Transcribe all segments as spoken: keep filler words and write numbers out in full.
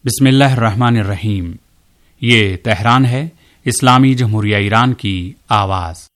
बिस्मिल्लाहिर्रहमानिर्रहीम। ये तेहरान है, इस्लामी जमहूरिया ईरान की आवाज़।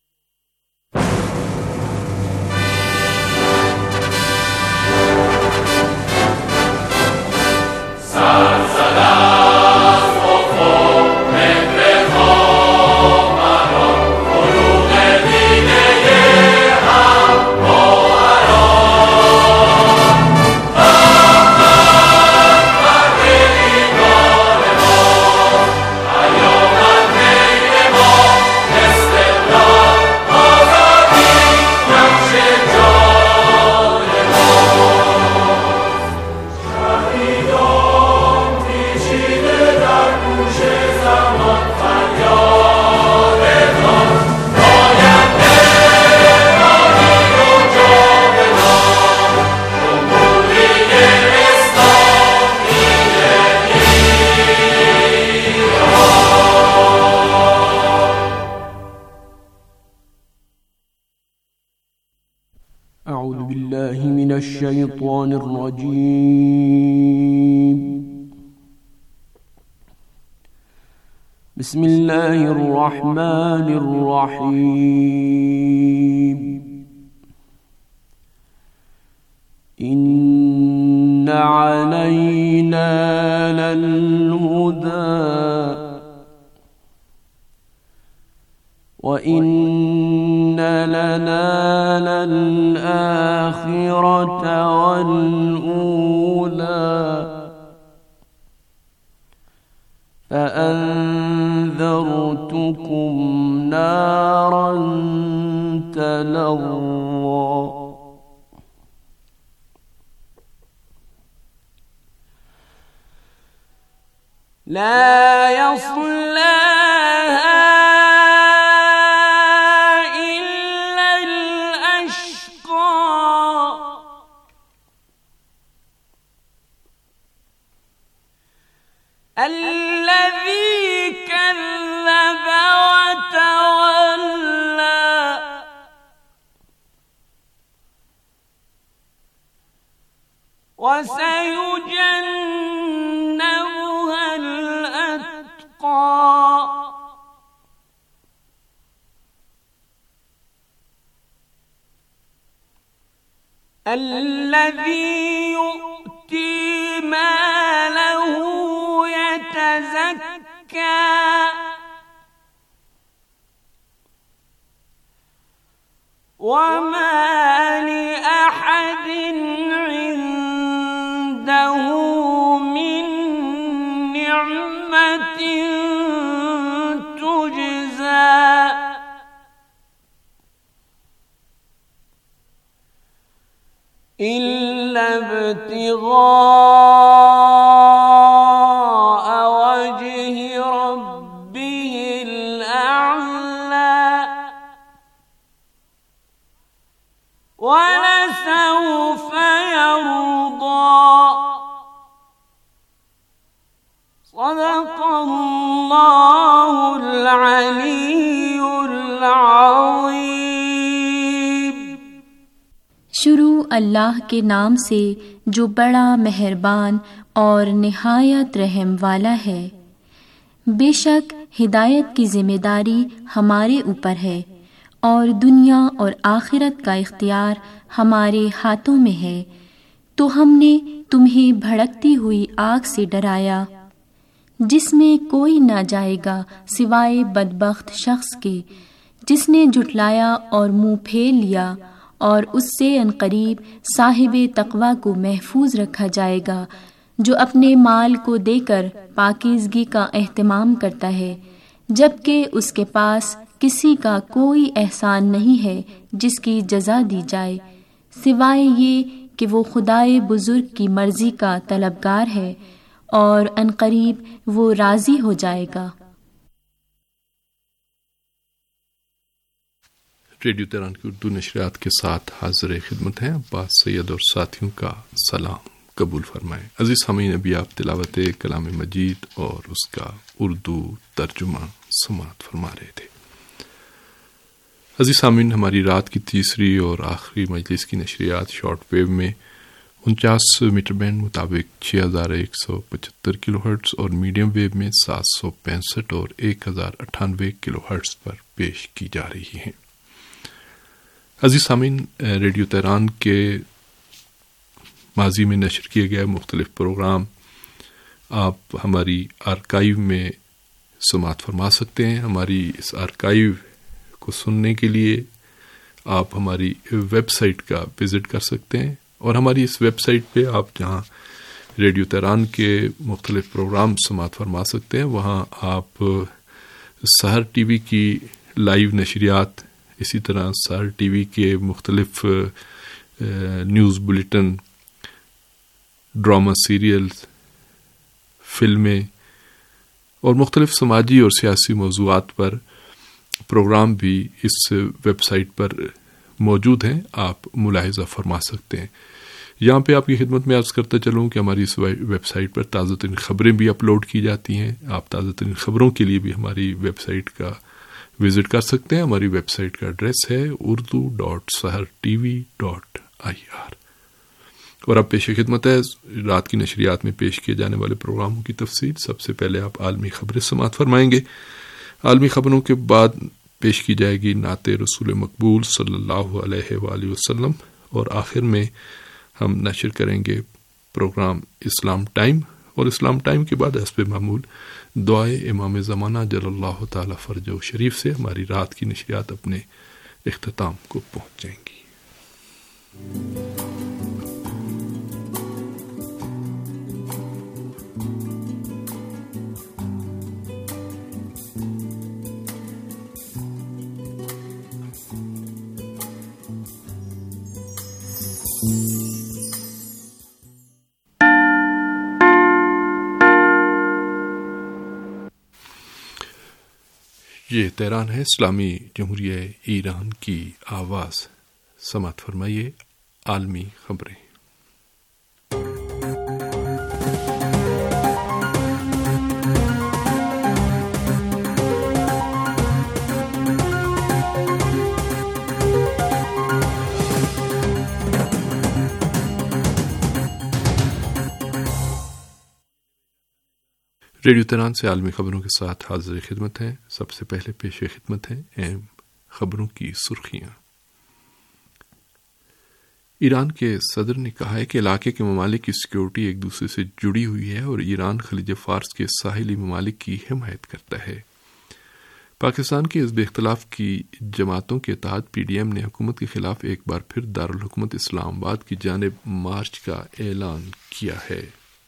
أعوذ بالله من الشيطان الرجيم. بسم الله الرحمن الرحيم. إن علينا للهدى وإن لنا للآخرة والأولى فأنذرتكم نارا تلظى لا يصلاها الذي كذب وتولى وسيجنبها الأتقى الذي يؤتي ماله يتزكى وما لأحد عنده من نعمة تجزى إلا ابتغاء وجه ربه الأعلى ولسوف يرضى. صدق الله العلي العظيم. शुरू अल्लाह के नाम से जो बड़ा मेहरबान और निहायत रहम वाला है। बेशक हिदायत की जिम्मेदारी हमारे ऊपर है और दुनिया और आखिरत का इख्तियार हमारे हाथों में है। तो हमने तुम्हें भड़कती हुई आग से डराया जिसमें कोई ना जाएगा सिवाय बदबख्त शख्स के जिसने झुटलाया और मुंह फेर लिया, और उससे अनकरीब साहिबे तक़वा को महफूज रखा जाएगा जो अपने माल को देकर पाकीज़गी का एहतमाम करता है, जबकि उसके पास किसी का कोई एहसान नहीं है जिसकी जज़ा दी जाए सिवाय ये कि वो खुदाए बुजुर्ग की मर्जी का तलबगार है और अनकरीब वो राज़ी हो जाएगा। रेडियो तेहरान की उर्दू नशरियात के साथ हाजिर खिदमत हैं अब्बास सैयद और साथियों का सलाम कबूल फरमाएं। अजीज सामीन, अभी आप तिलावत कलाम मजीद और उसका उर्दू तर्जुमा समात फरमा रहे थे। अजीज सामीन, हमारी रात की तीसरी और आखिरी मजलिस की नशरियात शॉर्ट वेव में انچاس میٹر بینڈ مطابق چھ ہزار ایک سو پچہتر کلو ہرٹز اور میڈیم ویو میں سات سو پینسٹھ اور ایک ہزار اٹھانوے کلو ہرٹز پر پیش کی جا رہی ہیں۔ عزیز سامعین، ریڈیو تہران کے ماضی میں نشر کیے گئے مختلف پروگرام آپ ہماری آرکائیو میں سماعت فرما سکتے ہیں۔ ہماری اس آرکائیو کو سننے کے لیے آپ ہماری ویب سائٹ کا وزٹ کر سکتے ہیں، اور ہماری اس ویب سائٹ پہ آپ جہاں ریڈیو تہران کے مختلف پروگرام سماعت فرما سکتے ہیں، وہاں آپ سحر ٹی وی کی لائیو نشریات، اسی طرح سحر ٹی وی کے مختلف نیوز بلیٹن، ڈرامہ سیریلز، فلمیں اور مختلف سماجی اور سیاسی موضوعات پر پروگرام بھی اس ویب سائٹ پر موجود ہیں، آپ ملاحظہ فرما سکتے ہیں۔ یہاں پہ آپ کی خدمت میں عرض کرتا چلوں کہ ہماری اس ویب سائٹ پر تازہ ترین خبریں بھی اپلوڈ کی جاتی ہیں۔ آپ تازہ ترین خبروں کے لیے بھی ہماری ویب سائٹ کا وزٹ کر سکتے ہیں۔ ہماری ویب سائٹ کا ایڈریس ہے Urdu dot Sahar T V dot I R, اور اب پیش خدمت ہے رات کی نشریات میں پیش کیے جانے والے پروگراموں کی تفصیل۔ سب سے پہلے آپ عالمی خبریں سماعت فرمائیں گے۔ عالمی خبروں کے بعد پیش کی جائے گی نعت رسول مقبول صلی اللہ علیہ وآلہ وسلم، اور آخر میں ہم نشر کریں گے پروگرام اسلام ٹائم، اور اسلام ٹائم کے بعد حسب معمول دعائے امام زمانہ جل اللہ تعالی فرجہ شریف سے ہماری رات کی نشریات اپنے اختتام کو پہنچ جائیں گی۔ یہ تہران ہے، اسلامی جمہوریہ ایران کی آواز۔ سماعت فرمائیے عالمی خبریں۔ ریڈیو تہران سے عالمی خبروں کے ساتھ حاضر خدمت ہے۔ سب سے پہلے پیش خدمت ہے اہم خبروں کی سرخیاں۔ ایران کے صدر نے کہا ہے کہ علاقے کے ممالک کی سیکیورٹی ایک دوسرے سے جڑی ہوئی ہے اور ایران خلیج فارس کے ساحلی ممالک کی حمایت کرتا ہے۔ پاکستان کے حزب اختلاف کی جماعتوں کے اتحاد پی ڈی ایم نے حکومت کے خلاف ایک بار پھر دارالحکومت اسلام آباد کی جانب مارچ کا اعلان کیا ہے۔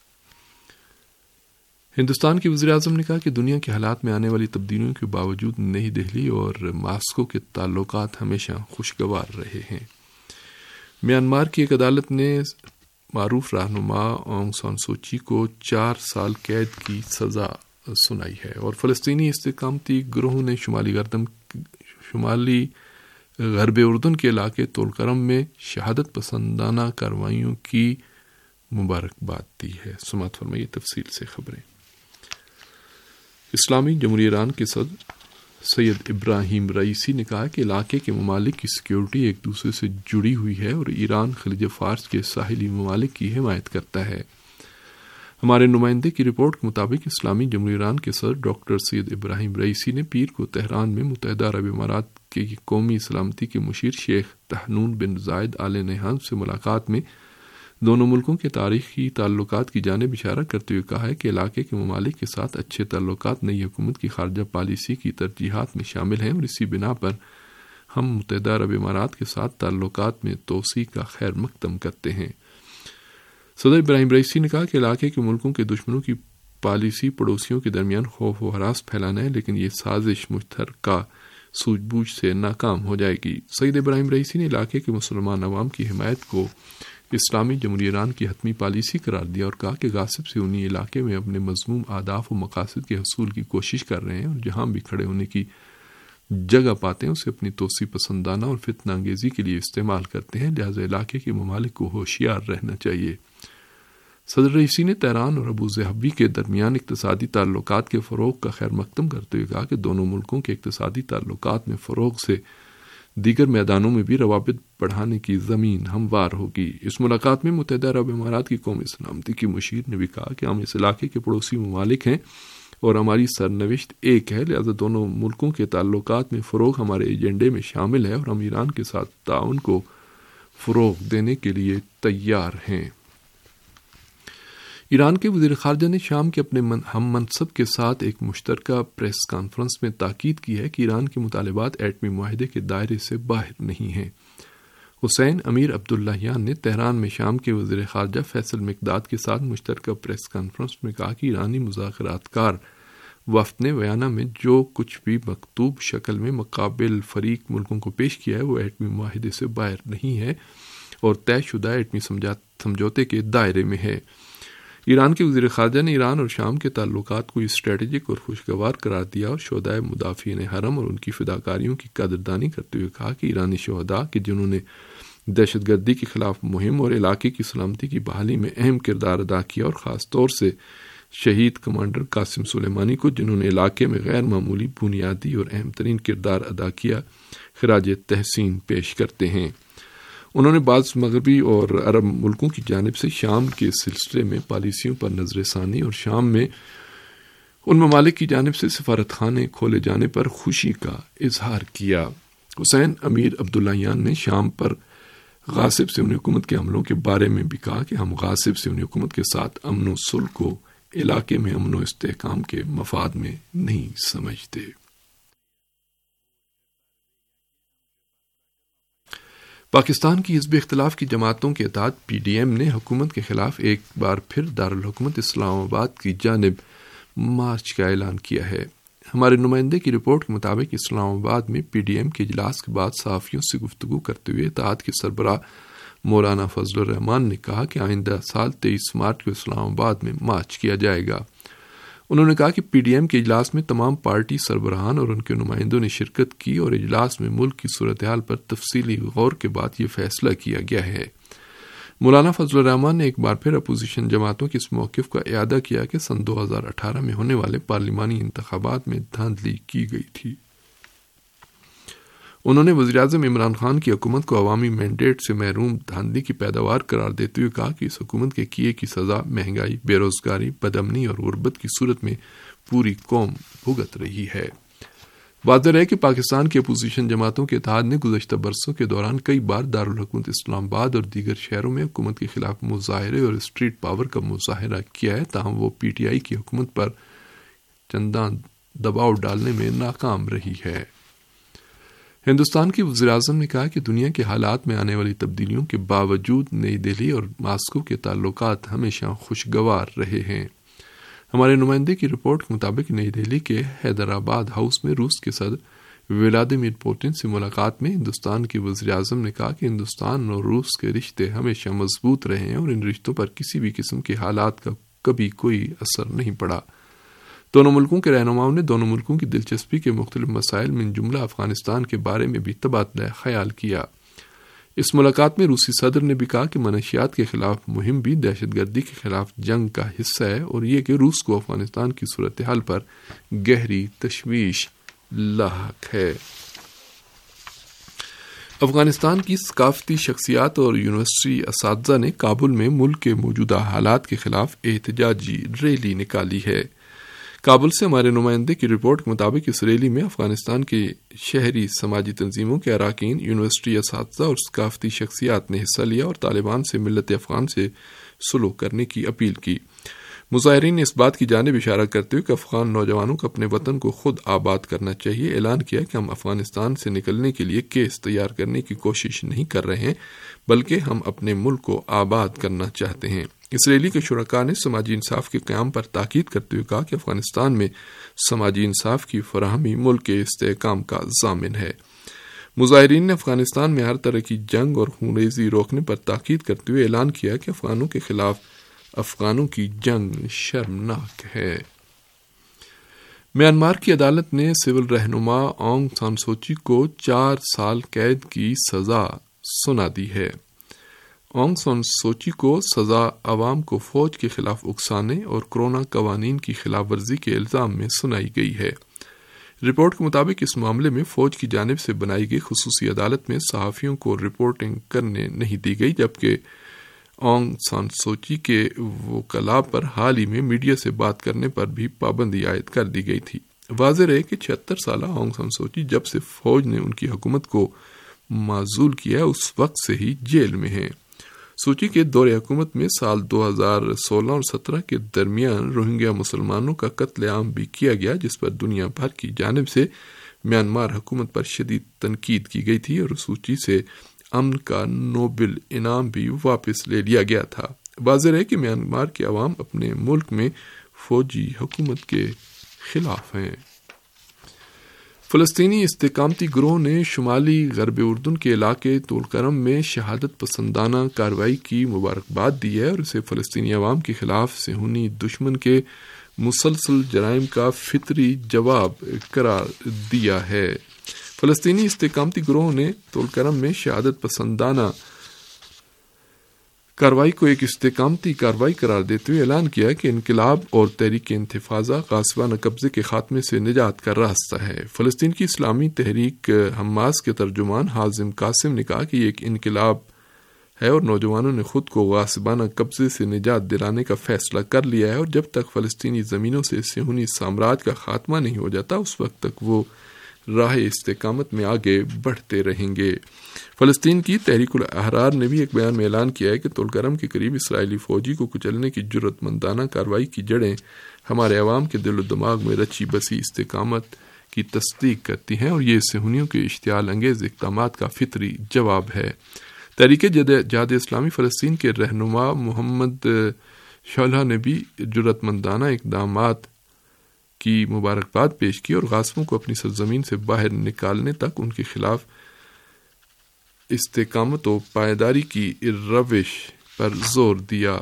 ہندوستان کے وزیر اعظم نے کہا کہ دنیا کے حالات میں آنے والی تبدیلیوں کے باوجود نئی دہلی اور ماسکو کے تعلقات ہمیشہ خوشگوار رہے ہیں۔ میانمار کی ایک عدالت نے معروف رہنما آنگ سان سوچی کو چار سال قید کی سزا سنائی ہے، اور فلسطینی استقامتی گروہ نے شمالی گردم شمالی غرب اردن کے علاقے طول کرم میں شہادت پسندانہ کارروائیوں کی مبارکباد دی ہے۔ سماعت فرمائیے تفصیل سے خبریں۔ اسلامی جمہوریہ ایران کے صدر سید ابراہیم رئیسی نے کہا کہ علاقے کے ممالک کی سیکیورٹی ایک دوسرے سے جڑی ہوئی ہے اور ایران خلیج فارس کے ساحلی ممالک کی حمایت کرتا ہے۔ ہمارے نمائندے کی رپورٹ کے مطابق اسلامی جمہوریہ ایران کے صدر ڈاکٹر سید ابراہیم رئیسی نے پیر کو تہران میں متحدہ عرب امارات کے قومی سلامتی کے مشیر شیخ تحنون بن زائد آل نہیان سے ملاقات میں دونوں ملکوں کے تاریخی تعلقات کی جانب اشارہ کرتے ہوئے کہا ہے کہ علاقے کے ممالک کے ساتھ اچھے تعلقات نئی حکومت کی خارجہ پالیسی کی ترجیحات میں شامل ہیں، اور اسی بنا پر ہم متحدہ عرب امارات کے ساتھ تعلقات میں توسیع کا خیر مقدم کرتے ہیں۔ صدر ابراہیم رئیسی نے کہا کہ علاقے کے ملکوں کے دشمنوں کی پالیسی پڑوسیوں کے درمیان خوف و ہراس پھیلانا ہے، لیکن یہ سازش مشترکہ سوجھ بوجھ سے ناکام ہو جائے گی۔ سید ابراہیم رئیسی نے علاقے کے مسلمان عوام کی حمایت کو اسلامی جمہوریہ ایران کی حتمی پالیسی قرار دیا اور کہا کہ غاصب سے انہی علاقے میں اپنے مذموم اہداف و مقاصد کے حصول کی کوشش کر رہے ہیں، اور جہاں بھی کھڑے ہونے کی جگہ پاتے ہیں اسے اپنی توسیع پسندانہ اور فتنہ انگیزی کے لیے استعمال کرتے ہیں، لہذا علاقے کے ممالک کو ہوشیار رہنا چاہیے۔ صدر رئیسی نے تہران اور ابو ظبی کے درمیان اقتصادی تعلقات کے فروغ کا خیر مقدم کرتے ہوئے کہا کہ دونوں ملکوں کے اقتصادی تعلقات میں فروغ سے دیگر میدانوں میں بھی روابط بڑھانے کی زمین ہموار ہوگی۔ اس ملاقات میں متحدہ عرب امارات کی قومی سلامتی کی مشیر نے بھی کہا کہ ہم اس علاقے کے پڑوسی ممالک ہیں اور ہماری سرنوشت ایک ہے، لہذا دونوں ملکوں کے تعلقات میں فروغ ہمارے ایجنڈے میں شامل ہے اور ہم ایران کے ساتھ تعاون کو فروغ دینے کے لیے تیار ہیں۔ ایران کے وزیر خارجہ نے شام کے اپنے ہم منصب کے ساتھ ایک مشترکہ پریس کانفرنس میں تاکید کی ہے کہ ایران کے مطالبات ایٹمی معاہدے کے دائرے سے باہر نہیں ہیں۔ حسین امیر عبداللہیان نے تہران میں شام کے وزیر خارجہ فیصل مقداد کے ساتھ مشترکہ پریس کانفرنس میں کہا کہ ایرانی مذاکرات کار وفد نے ویانا میں جو کچھ بھی مکتوب شکل میں مقابل فریق ملکوں کو پیش کیا ہے وہ ایٹمی معاہدے سے باہر نہیں ہے اور طے شدہ ایٹمی سمجھوتے کے دائرے میں ہے۔ ایران کے وزیر خارجہ نے ایران اور شام کے تعلقات کو اسٹریٹجک اور خوشگوار قرار دیا اور شہداء مدافعین حرم اور ان کی فداکاریوں کی قدردانی کرتے ہوئے کہا کہ ایرانی شہداء کہ جنہوں نے دہشت گردی کے خلاف مہم اور علاقے کی سلامتی کی بحالی میں اہم کردار ادا کیا اور خاص طور سے شہید کمانڈر قاسم سلیمانی کو جنہوں نے علاقے میں غیر معمولی بنیادی اور اہم ترین کردار ادا کیا، خراج تحسین پیش کرتے ہیں۔ انہوں نے بعض مغربی اور عرب ملکوں کی جانب سے شام کے سلسلے میں پالیسیوں پر نظر ثانی اور شام میں ان ممالک کی جانب سے سفارت خانے کھولے جانے پر خوشی کا اظہار کیا۔ حسین امیر عبداللہیان نے شام پر غاصب سیونی حکومت کے حملوں کے بارے میں بھی کہا کہ ہم غاصب سیونی حکومت کے ساتھ امن و صلح کو علاقے میں امن و استحکام کے مفاد میں نہیں سمجھتے۔ پاکستان کی حزب اختلاف کی جماعتوں کے اتحاد پی ڈی ایم نے حکومت کے خلاف ایک بار پھر دارالحکومت اسلام آباد کی جانب مارچ کا اعلان کیا ہے۔ ہمارے نمائندے کی رپورٹ کے مطابق اسلام آباد میں پی ڈی ایم کے اجلاس کے بعد صحافیوں سے گفتگو کرتے ہوئے اتحاد کے سربراہ مولانا فضل الرحمان نے کہا کہ آئندہ سال تیئیس مارچ کو اسلام آباد میں مارچ کیا جائے گا۔ انہوں نے کہا کہ پی ڈی ایم کے اجلاس میں تمام پارٹی سربراہان اور ان کے نمائندوں نے شرکت کی اور اجلاس میں ملک کی صورتحال پر تفصیلی غور کے بعد یہ فیصلہ کیا گیا ہے۔ مولانا فضل الرحمان نے ایک بار پھر اپوزیشن جماعتوں کے اس موقف کا اعادہ کیا کہ سن دو ہزار اٹھارہ میں ہونے والے پارلیمانی انتخابات میں دھاندلی کی گئی تھی۔ انہوں نے وزیراعظم عمران خان کی حکومت کو عوامی مینڈیٹ سے محروم دھاندلی کی پیداوار قرار دیتے ہوئے کہا کہ اس حکومت کے کیے کی سزا مہنگائی، بے روزگاری، بدامنی اور غربت کی صورت میں پوری قوم بھگت رہی ہے۔ واضح ہے کہ پاکستان کی اپوزیشن جماعتوں کے اتحاد نے گزشتہ برسوں کے دوران کئی بار دارالحکومت اسلام آباد اور دیگر شہروں میں حکومت کے خلاف مظاہرے اور اسٹریٹ پاور کا مظاہرہ کیا ہے، تاہم وہ پی ٹی آئی کی حکومت پر چنداں دباؤ ڈالنے میں ناکام رہی ہے۔ ہندوستان کے وزیراعظم نے کہا کہ دنیا کے حالات میں آنے والی تبدیلیوں کے باوجود نئی دہلی اور ماسکو کے تعلقات ہمیشہ خوشگوار رہے ہیں۔ ہمارے نمائندے کی رپورٹ کے مطابق نئی دہلی کے حیدرآباد ہاؤس میں روس کے صدر ولادیمیر پوٹن سے ملاقات میں ہندوستان کے وزیراعظم نے کہا کہ ہندوستان اور روس کے رشتے ہمیشہ مضبوط رہے ہیں اور ان رشتوں پر کسی بھی قسم کے حالات کا کبھی کوئی اثر نہیں پڑا۔ دونوں ملکوں کے رہنماؤں نے دونوں ملکوں کی دلچسپی کے مختلف مسائل من جملہ افغانستان کے بارے میں بھی تبادلہ خیال کیا۔ اس ملاقات میں روسی صدر نے بھی کہا کہ منشیات کے خلاف مہم بھی دہشت گردی کے خلاف جنگ کا حصہ ہے اور یہ کہ روس کو افغانستان کی صورتحال پر گہری تشویش لاحق ہے۔ افغانستان کی ثقافتی شخصیات اور یونیورسٹی اساتذہ نے کابل میں ملک کے موجودہ حالات کے خلاف احتجاجی ریلی نکالی ہے۔ کابل سے ہمارے نمائندے کی رپورٹ کے مطابق اس ریلی میں افغانستان کے شہری سماجی تنظیموں کے اراکین، یونیورسٹی اساتذہ اور ثقافتی شخصیات نے حصہ لیا اور طالبان سے ملت افغان سے سلوک کرنے کی اپیل کی۔ مظاہرین نے اس بات کی جانب اشارہ کرتے ہوئے کہ افغان نوجوانوں کو اپنے وطن کو خود آباد کرنا چاہیے اعلان کیا کہ ہم افغانستان سے نکلنے کے لیے کیس تیار کرنے کی کوشش نہیں کر رہے ہیں بلکہ ہم اپنے ملک کو آباد کرنا چاہتے ہیں۔ اس ریلی کے شرکاء نے سماجی انصاف کے قیام پر تاکید کرتے ہوئے کہا کہ افغانستان میں سماجی انصاف کی فراہمی ملک کے استحکام کا ضامن ہے۔ مظاہرین نے افغانستان میں ہر طرح کی جنگ اور خونریزی روکنے پر تاکید کرتے ہوئے اعلان کیا کہ افغانوں کے خلاف افغانوں کی جنگ شرمناک ہے۔ میانمار کی عدالت نے سول رہنما آنگ سان سوچی کو چار سال قید کی سزا سنا دی ہے۔ آنگ سان سوچی کو سزا عوام کو فوج کے خلاف اکسانے اور کرونا قوانین کی خلاف ورزی کے الزام میں سنائی گئی ہے۔ رپورٹ کے مطابق اس معاملے میں فوج کی جانب سے بنائی گئی خصوصی عدالت میں صحافیوں کو رپورٹنگ کرنے نہیں دی گئی، جبکہ اونگ سان سوچی کے وکلاء پر حال ہی میں میڈیا سے بات کرنے پر بھی پابندی عائد کر دی گئی تھی۔ واضح رہے کہ چھہتر سالہ اونگ سان سوچی جب سے فوج نے ان کی حکومت کو معزول کیا اس وقت سے ہی جیل میں ہیں۔ سوچی کے دور حکومت میں سال دو ہزار سولہ اور سترہ کے درمیان روہنگیا مسلمانوں کا قتل عام بھی کیا گیا، جس پر دنیا بھر کی جانب سے میانمار حکومت پر شدید تنقید کی گئی تھی اور سوچی سے امن کا نوبل انعام بھی واپس لے لیا گیا تھا۔ واضح ہے کہ میانمار کے عوام اپنے ملک میں فوجی حکومت کے خلاف ہیں۔ فلسطینی استحکامتی گروہ نے شمالی غرب اردن کے علاقے طولکرم میں شہادت پسندانہ کارروائی کی مبارکباد دی ہے اور اسے فلسطینی عوام کے خلاف صہیونی دشمن کے مسلسل جرائم کا فطری جواب قرار دیا ہے۔ فلسطینی استحکامتی گروہ نے طولکرم میں شہادت پسندانہ کارروائی کو ایک استحکامتی کارروائی قرار دیتے ہوئے اعلان کیا کہ انقلاب اور تحریک انتفاضہ غاصبانہ قبضے کے خاتمے سے نجات کا راستہ ہے۔ فلسطین کی اسلامی تحریک حماس کے ترجمان حازم قاسم نے کہا کہ یہ ایک انقلاب ہے اور نوجوانوں نے خود کو غاصبانہ قبضے سے نجات دلانے کا فیصلہ کر لیا ہے اور جب تک فلسطینی زمینوں سے صہیونی سامراج کا خاتمہ نہیں ہو جاتا اس وقت تک وہ راہ استحکامت میں آگے بڑھتے رہیں گے۔ فلسطین کی تحریک الاحرار نے بھی ایک بیان میں اعلان کیا ہے کہ طولکرم کے قریب اسرائیلی فوجی کو کچلنے کی جرأت مندانہ کارروائی کی جڑیں ہمارے عوام کے دل و دماغ میں رچی بسی استحکامت کی تصدیق کرتی ہیں اور یہ صہیونیوں کے اشتعال انگیز اقدامات کا فطری جواب ہے۔ تحریک جہاد اسلامی فلسطین کے رہنما محمد شعلہ نے بھی جرأت مندانہ اقدامات کی مبارکباد پیش کی اور غاصبوں کو اپنی سرزمین سے باہر نکالنے تک ان کے خلاف استحکامت و پائیداری کی روش پر زور دیا۔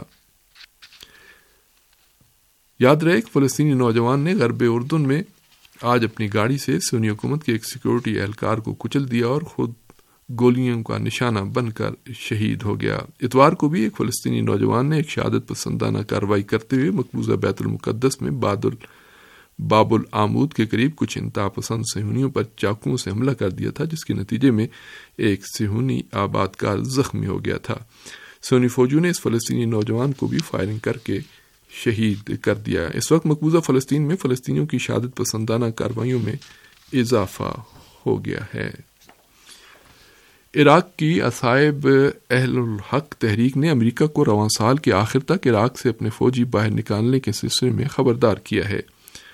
یاد رہے کہ فلسطینی نوجوان نے غرب اردن میں آج اپنی گاڑی سے سنی حکومت کے ایک سیکورٹی اہلکار کو کچل دیا اور خود گولیوں کا نشانہ بن کر شہید ہو گیا۔ اتوار کو بھی ایک فلسطینی نوجوان نے ایک شہادت پسندانہ کارروائی کرتے ہوئے مقبوضہ بیت المقدس میں بادل باب العمود کے قریب کچھ انتہا پسند صہیونیوں پر چاقوؤں سے حملہ کر دیا تھا، جس کے نتیجے میں ایک صہیونی آبادکار زخمی ہو گیا تھا۔ صہیونی فوجیوں نے اس فلسطینی نوجوان کو بھی فائرنگ کر کے شہید کر دیا۔ اس وقت مقبوضہ فلسطین میں فلسطینیوں کی شہادت پسندانہ کارروائیوں میں اضافہ ہو گیا ہے۔ عراق کی اصحاب اہل الحق تحریک نے امریکہ کو رواں سال کے آخر تک عراق سے اپنے فوجی باہر نکالنے کے سلسلے میں خبردار کیا ہے۔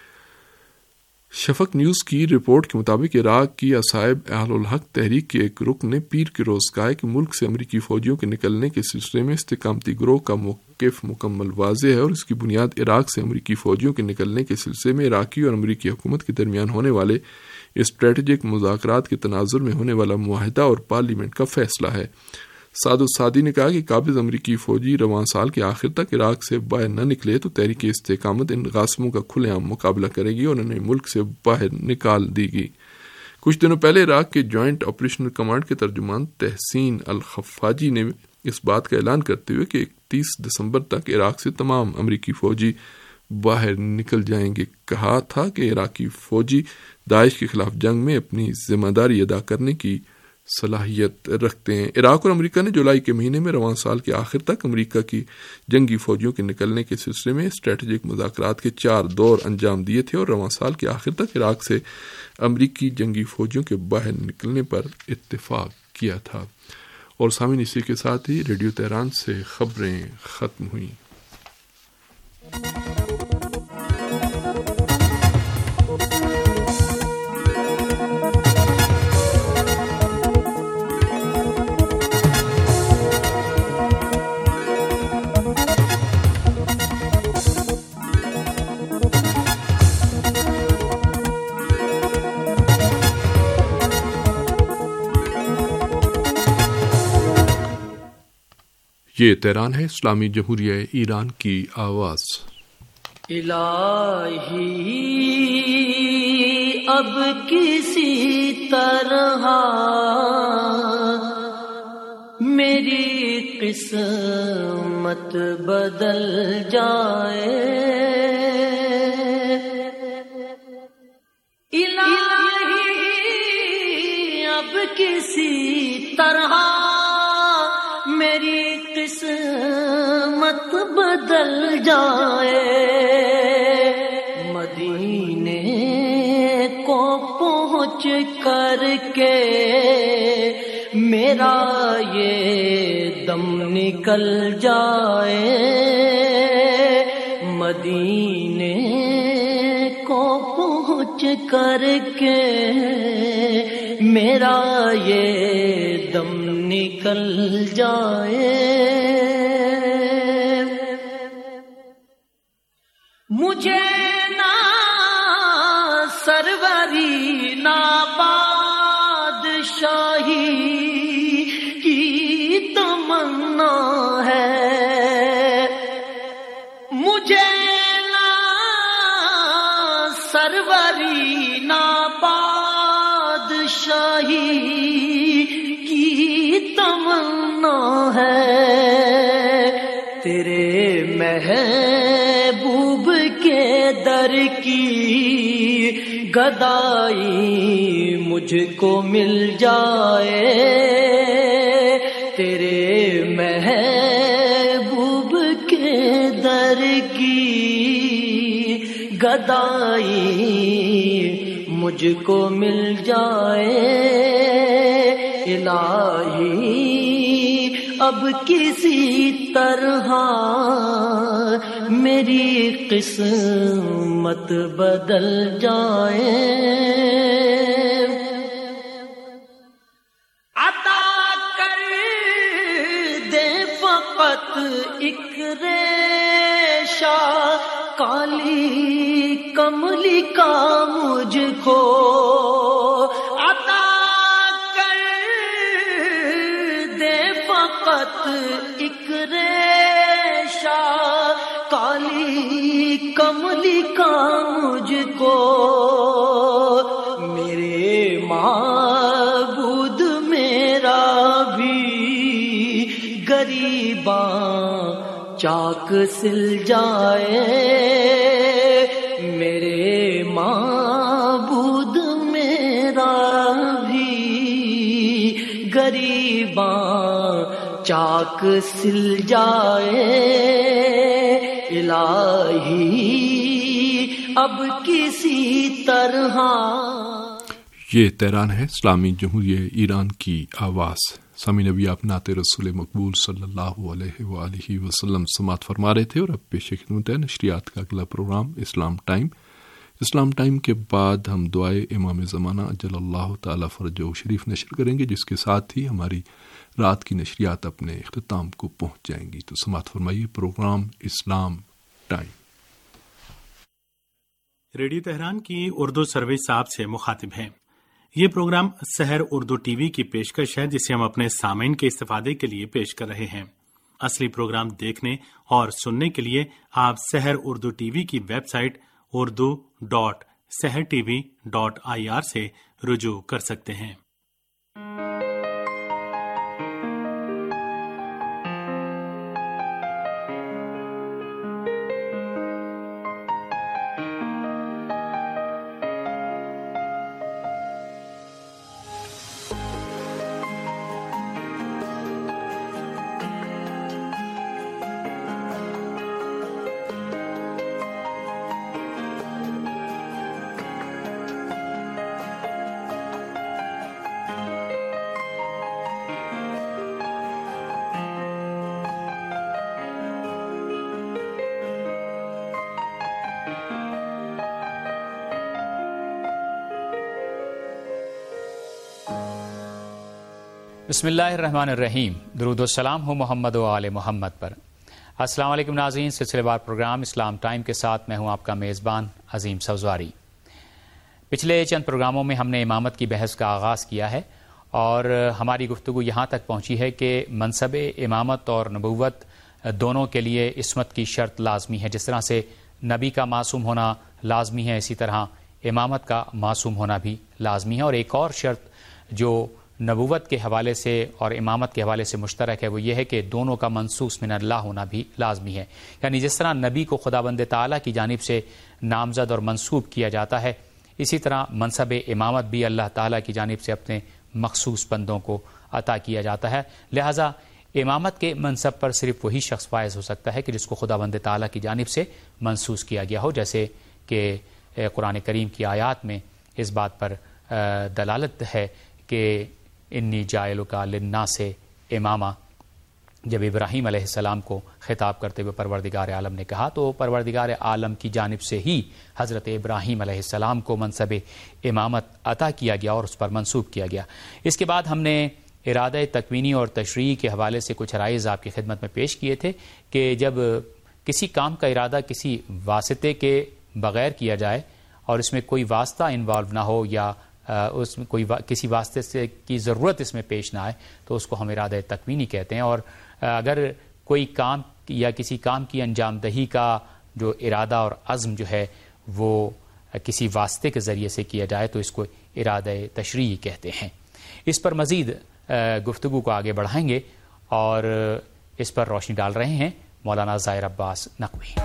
شفق نیوز کی رپورٹ کے مطابق عراق کی اصحاب اہل الحق تحریک کے ایک رکن نے پیر کے روز کہا کہ ملک سے امریکی فوجیوں کے نکلنے کے سلسلے میں استحکامتی گروہ کا موقف مکمل واضح ہے اور اس کی بنیاد عراق سے امریکی فوجیوں کے نکلنے کے سلسلے میں عراقی اور امریکی حکومت کے درمیان ہونے والے اسٹریٹجک مذاکرات کے تناظر میں ہونے والا معاہدہ اور پارلیمنٹ کا فیصلہ ہے۔ سعد السعدی نے کہا کہ قابض امریکی فوجی رواں سال کے آخر تک عراق سے باہر نہ نکلے تو تحریک استحکامت ان غاصبوں کا کھلے عام مقابلہ کرے گی اور انہیں ملک سے باہر نکال دی گی۔ کچھ دنوں پہلے عراق کے جوائنٹ آپریشنل کمانڈ کے ترجمان تحسین الخفاجی نے اس بات کا اعلان کرتے ہوئے کہ اکتیس دسمبر تک عراق سے تمام امریکی فوجی باہر نکل جائیں گے کہا تھا کہ عراقی فوجی داعش کے خلاف جنگ میں اپنی ذمہ داری ادا کرنے کی صلاحیت رکھتے ہیں۔ عراق اور امریکہ نے جولائی کے مہینے میں رواں سال کے آخر تک امریکہ کی جنگی فوجیوں کے نکلنے کے سلسلے میں اسٹریٹجک مذاکرات کے چار دور انجام دیے تھے اور رواں سال کے آخر تک عراق سے امریکی جنگی فوجیوں کے باہر نکلنے پر اتفاق کیا تھا۔ اور سامعین، اسی کے ساتھ ہی ریڈیو تہران سے خبریں ختم ہوئیں۔ یہ تہران ہے، اسلامی جمہوریہ ایران کی آواز۔ الہی اب کسی طرح میری قسمت بدل جائے، الہی اب کسی طرح میری قسمت بدل جائے، مدینے کو پہنچ کر کے میرا یہ دم نکل جائے، مدینے کو پہنچ کر کے میرا یہ دم نکل جائے۔ مجھے نہ سروری نہ بادشاہی کی تمنا ہے، مجھے نہ سروری نہ بادشاہی کی تمنا ہے، تیرے محبوب کے در کی گدائی مجھ کو مل جائے، تیرے محبوب کے در کی گدائی مجھ کو مل جائے، الہی اب کسی طرح میری قسمت بدل جائے، عطا کر دے فقط ایک ریشہ کالی کملی کا مجھ کو، عطا کر دے فقط ایک ریشہ کالی کملی کا مجھ کو، میرے معبود میرا بھی غریباں چاک سل جائے، میرے معبود میرا بھی غریباں چاک سل جائے، الہی اب کسی طرح۔ یہ تہران ہے اسلامی جمہوریہ ایران کی آواز۔ سامعین ابھی آپ نعت رسول مقبول صلی اللہ علیہ وآلہ وسلم سماعت فرما رہے تھے، اور اب پیش خدمت ہے نشریات کا اگلا پروگرام اسلام ٹائم۔ اسلام ٹائم کے بعد ہم دعائے امام زمانہ اجل اللہ تعالی فرجہ شریف نشر کریں گے، جس کے ساتھ ہی ہماری رات کی نشریات اپنے اختتام کو پہنچ جائیں گی۔ تو سماعت فرمائیے پروگرام اسلام ٹائم۔ ریڈیو تہران کی اردو سروس آپ سے مخاطب ہیں۔ یہ program Sahar Urdu T V کی پیشکش ہے، جسے ہم اپنے سامعین کے استفادے کے لیے پیش کر رہے ہیں۔ اصلی پروگرام دیکھنے اور سننے کے لیے آپ سحر اردو ٹی وی کی website Urdu dot Sahar T V dot I R سے رجوع کر سکتے ہیں۔ بسم اللہ الرحمن الرحیم۔ درود و سلام ہو محمد و آل محمد پر۔ السلام علیکم ناظرین، سلسلے وار پروگرام اسلام ٹائم کے ساتھ میں ہوں آپ کا میزبان عظیم سوزواری۔ پچھلے چند پروگراموں میں ہم نے امامت کی بحث کا آغاز کیا ہے، اور ہماری گفتگو یہاں تک پہنچی ہے کہ منصب امامت اور نبوت دونوں کے لیے عصمت کی شرط لازمی ہے۔ جس طرح سے نبی کا معصوم ہونا لازمی ہے، اسی طرح امامت کا معصوم ہونا بھی لازمی ہے۔ اور ایک اور شرط جو نبوت کے حوالے سے اور امامت کے حوالے سے مشترک ہے، وہ یہ ہے کہ دونوں کا منصوص من اللہ ہونا بھی لازمی ہے۔ یعنی جس طرح نبی کو خداوند تعالیٰ کی جانب سے نامزد اور منصوب کیا جاتا ہے، اسی طرح منصب امامت بھی اللہ تعالیٰ کی جانب سے اپنے مخصوص بندوں کو عطا کیا جاتا ہے، لہٰذا امامت کے منصب پر صرف وہی شخص فائز ہو سکتا ہے کہ جس کو خداوند تعالیٰ کی جانب سے منصوص کیا گیا ہو، جیسے کہ قرآن کریم کی آیات میں اس بات پر دلالت ہے کہ انی جاعلک للناس اماما، جب ابراہیم علیہ السلام کو خطاب کرتے ہوئے پروردگار عالم نے کہا تو پروردگار عالم کی جانب سے ہی حضرت ابراہیم علیہ السلام کو منصب امامت عطا کیا گیا اور اس پر منصوب کیا گیا۔ اس کے بعد ہم نے ارادہ تکوینی اور تشریعی کے حوالے سے کچھ رائز آپ کی خدمت میں پیش کیے تھے کہ جب کسی کام کا ارادہ کسی واسطے کے بغیر کیا جائے اور اس میں کوئی واسطہ انوالو نہ ہو یا اس میں کوئی کسی واسطے سے کی ضرورت اس میں پیش نہ آئے تو اس کو ہم ارادہ تکوینی کہتے ہیں، اور اگر کوئی کام یا کسی کام کی انجام دہی کا جو ارادہ اور عزم جو ہے وہ کسی واسطے کے ذریعے سے کیا جائے تو اس کو ارادہ تشریعی کہتے ہیں۔ اس پر مزید گفتگو کو آگے بڑھائیں گے اور اس پر روشنی ڈال رہے ہیں مولانا ظاہر عباس نقوی۔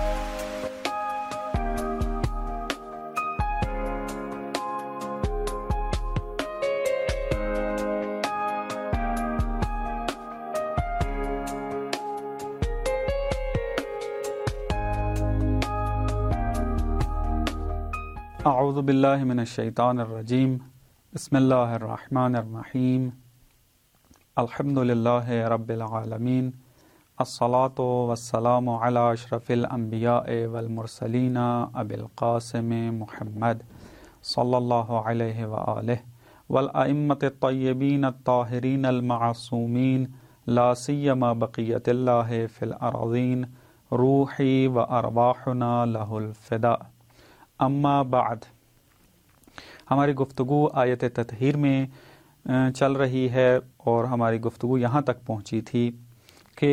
اعوذ باللہ من الشیطان الرجیم، بسم اللہ الرحمن الرحیم، الحمد للہ رب العالمین، الصلاۃ والسلام علی اشرف الانبیاء والمرسلین ابی القاسم محمد صلی اللہ علیہ وآلہ والائمۃ الطیبین الطاہرین المعصومین، لا سیما بقیت اللہ فی الارضین، روحی و ارواحنا لہ الفداء۔ اما بعد، ہماری گفتگو آیت تطہیر میں چل رہی ہے اور ہماری گفتگو یہاں تک پہنچی تھی کہ